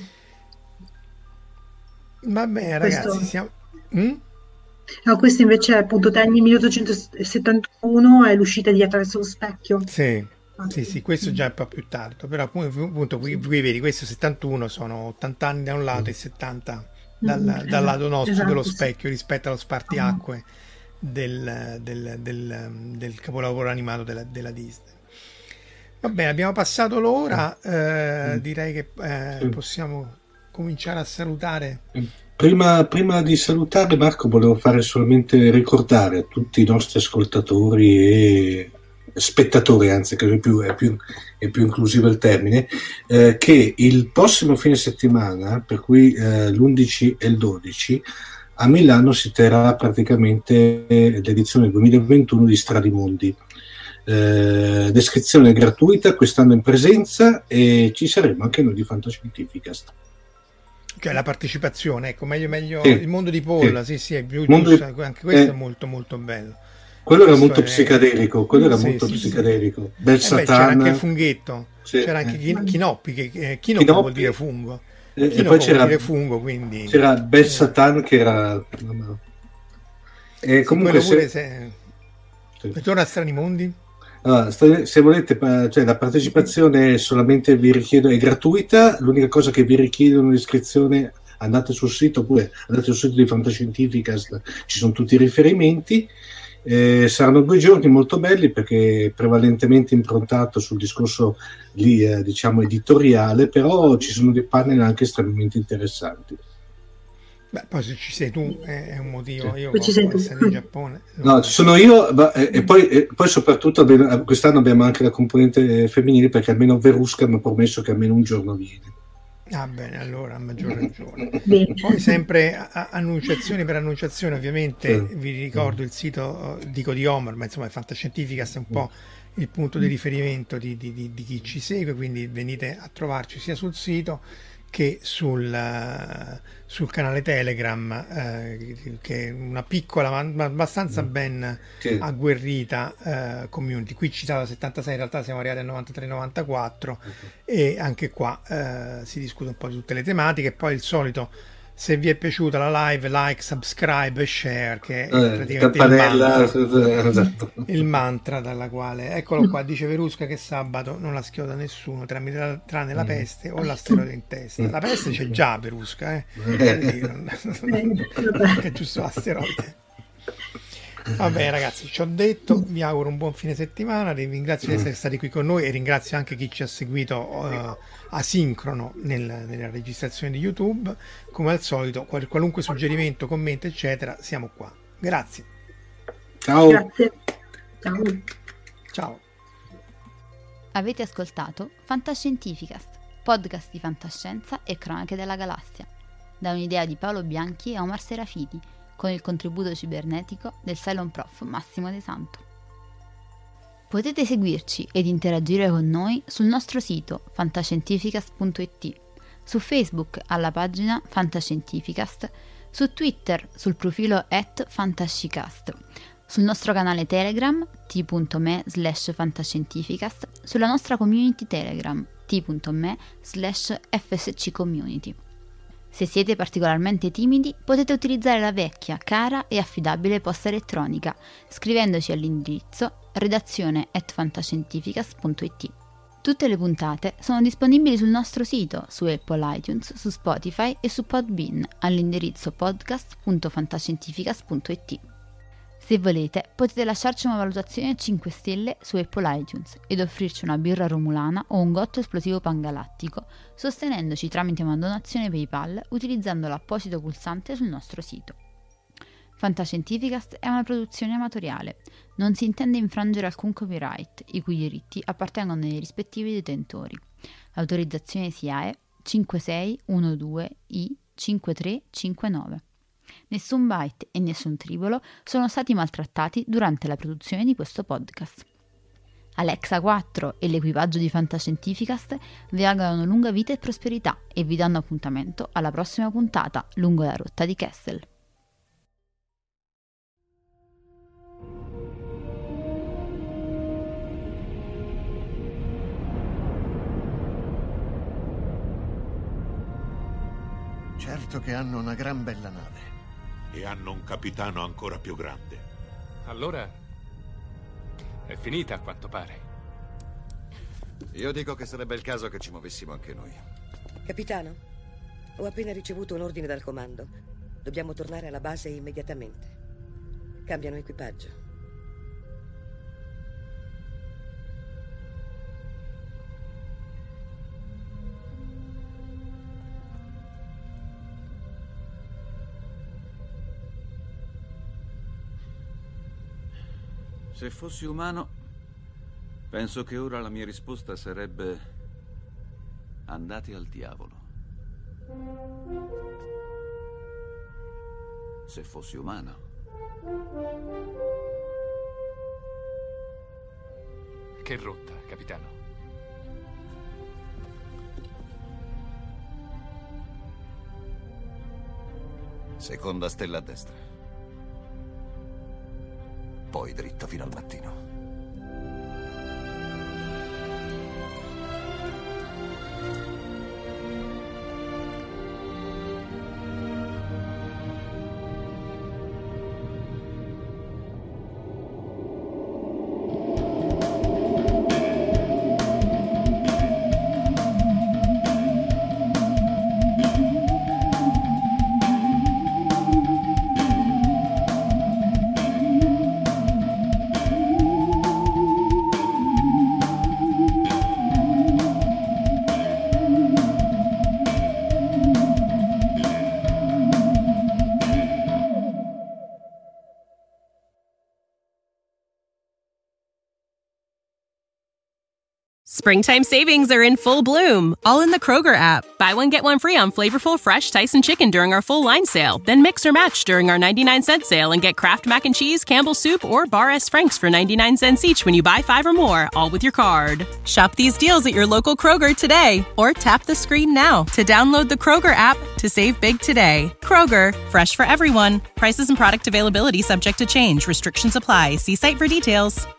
Va bene ragazzi, siamo... No, questo invece è appunto Tagni 1871, è l'uscita di Attraverso lo specchio. Sì, questo già è un po' più tardo, però appunto qui vedi, questo 71 sono 80 anni da un lato e 70 dal lato nostro dello specchio, rispetto allo spartiacque del capolavoro animato della Disney. Va bene, abbiamo passato l'ora, direi che possiamo cominciare a salutare. Prima di salutare, Marco, volevo fare solamente ricordare a tutti i nostri ascoltatori e spettatori, anzi che è più inclusivo il termine, che il prossimo fine settimana, per cui l'11 e il 12, a Milano si terrà praticamente l'edizione 2021 di Stradimondi. L'iscrizione è gratuita, quest'anno in presenza, e ci saremo anche noi di Fantascientificast. Cioè la partecipazione, ecco, meglio sì, il mondo di Paul, sì, è più giusto, anche questo è molto molto bello. Quello era molto psicadelico, psicadelico. Bel Satan. C'era anche il funghetto, c'era anche Chinoppi, che Chinoppi vuol dire fungo. E poi c'era vuol dire fungo, quindi c'era Bel Satan che era... E comunque torna a Strani Mondi. Allora, se volete, cioè la partecipazione è solamente, vi richiedo, è gratuita, l'unica cosa che vi richiedono l'iscrizione, andate sul sito, oppure andate sul sito di Fantascientificast, ci sono tutti i riferimenti. Saranno 2 giorni molto belli, perché prevalentemente improntato sul discorso lì, diciamo editoriale, però ci sono dei panel anche estremamente interessanti. Beh, poi se ci sei tu è un motivo, io ci sei tu. essere in Giappone. No, ci sono io, e poi soprattutto quest'anno abbiamo anche la componente femminile, perché almeno Verusca mi ha promesso che almeno un giorno viene. Ah bene, allora a maggior ragione. Poi sempre annunciazioni per annunciazioni, ovviamente vi ricordo il sito, dico di Homer, ma insomma Fantascientificast è un po' il punto di riferimento di chi ci segue, quindi venite a trovarci sia sul sito che sul canale Telegram, che è una piccola ma abbastanza ben agguerrita community. Qui citata 76, in realtà siamo arrivati al 93-94 e anche qua si discute un po' di tutte le tematiche. Poi il solito Se vi è piaciuta la live, like, subscribe e share, che è praticamente il mantra dalla quale, eccolo qua, dice Verusca che sabato non la schioda nessuno tranne la peste o l'asteroide in testa. La peste c'è già, Verusca, che giusto l'asteroide. Va bene ragazzi, ci ho detto, vi auguro un buon fine settimana, vi ringrazio di essere stati qui con noi e ringrazio anche chi ci ha seguito asincrono nella registrazione di YouTube. Come al solito, qualunque suggerimento, commento eccetera, siamo qua. Grazie. Ciao. Grazie. Ciao. Avete ascoltato Fantascientificast, podcast di fantascienza e cronache della galassia, da un'idea di Paolo Bianchi e Omar Serafiti, con il contributo cibernetico del Cylon Prof Massimo De Santo. Potete seguirci ed interagire con noi sul nostro sito fantascientificast.it, su Facebook alla pagina Fantascientificast, su Twitter sul profilo @fantascicast, sul nostro canale Telegram t.me/fantascientificast, sulla nostra community Telegram t.me/fsccommunity. Se siete particolarmente timidi, potete utilizzare la vecchia, cara e affidabile posta elettronica, scrivendoci all'indirizzo redazione@fantascientificast.it. Tutte le puntate sono disponibili sul nostro sito, su Apple iTunes, su Spotify e su Podbean, all'indirizzo podcast.fantascientificast.it. Se volete, potete lasciarci una valutazione a 5 stelle su Apple iTunes ed offrirci una birra romulana o un gotto esplosivo pangalattico, sostenendoci tramite una donazione PayPal utilizzando l'apposito pulsante sul nostro sito. Fantascientificast è una produzione amatoriale, non si intende infrangere alcun copyright, i cui diritti appartengono ai rispettivi detentori. L'autorizzazione SIAE 5612I5359. Nessun byte e nessun tribolo sono stati maltrattati durante la produzione di questo podcast. Alexa 4 e l'equipaggio di Fantascientificast vi augurano lunga vita e prosperità e vi danno appuntamento alla prossima puntata lungo la rotta di Kessel. Certo che hanno una gran bella nave. E hanno un capitano ancora più grande. Allora è finita a quanto pare. Io dico che sarebbe il caso che ci muovessimo anche noi. Capitano, ho appena ricevuto un ordine dal comando. Dobbiamo tornare alla base immediatamente. Cambiano equipaggio. Se fossi umano, penso che ora la mia risposta sarebbe: andate al diavolo. Se fossi umano. Che rotta, capitano? Seconda stella a destra. Poi dritto fino al mattino. Springtime savings are in full bloom, all in the Kroger app. Buy one, get one free on flavorful, fresh Tyson chicken during our full line sale. Then mix or match during our 99-cent sale and get Kraft Mac and Cheese, Campbell's Soup, or Bar S. Frank's for 99 cents each when you buy 5 or more, all with your card. Shop these deals at your local Kroger today, or tap the screen now to download the Kroger app to save big today. Kroger, fresh for everyone. Prices and product availability subject to change. Restrictions apply. See site for details.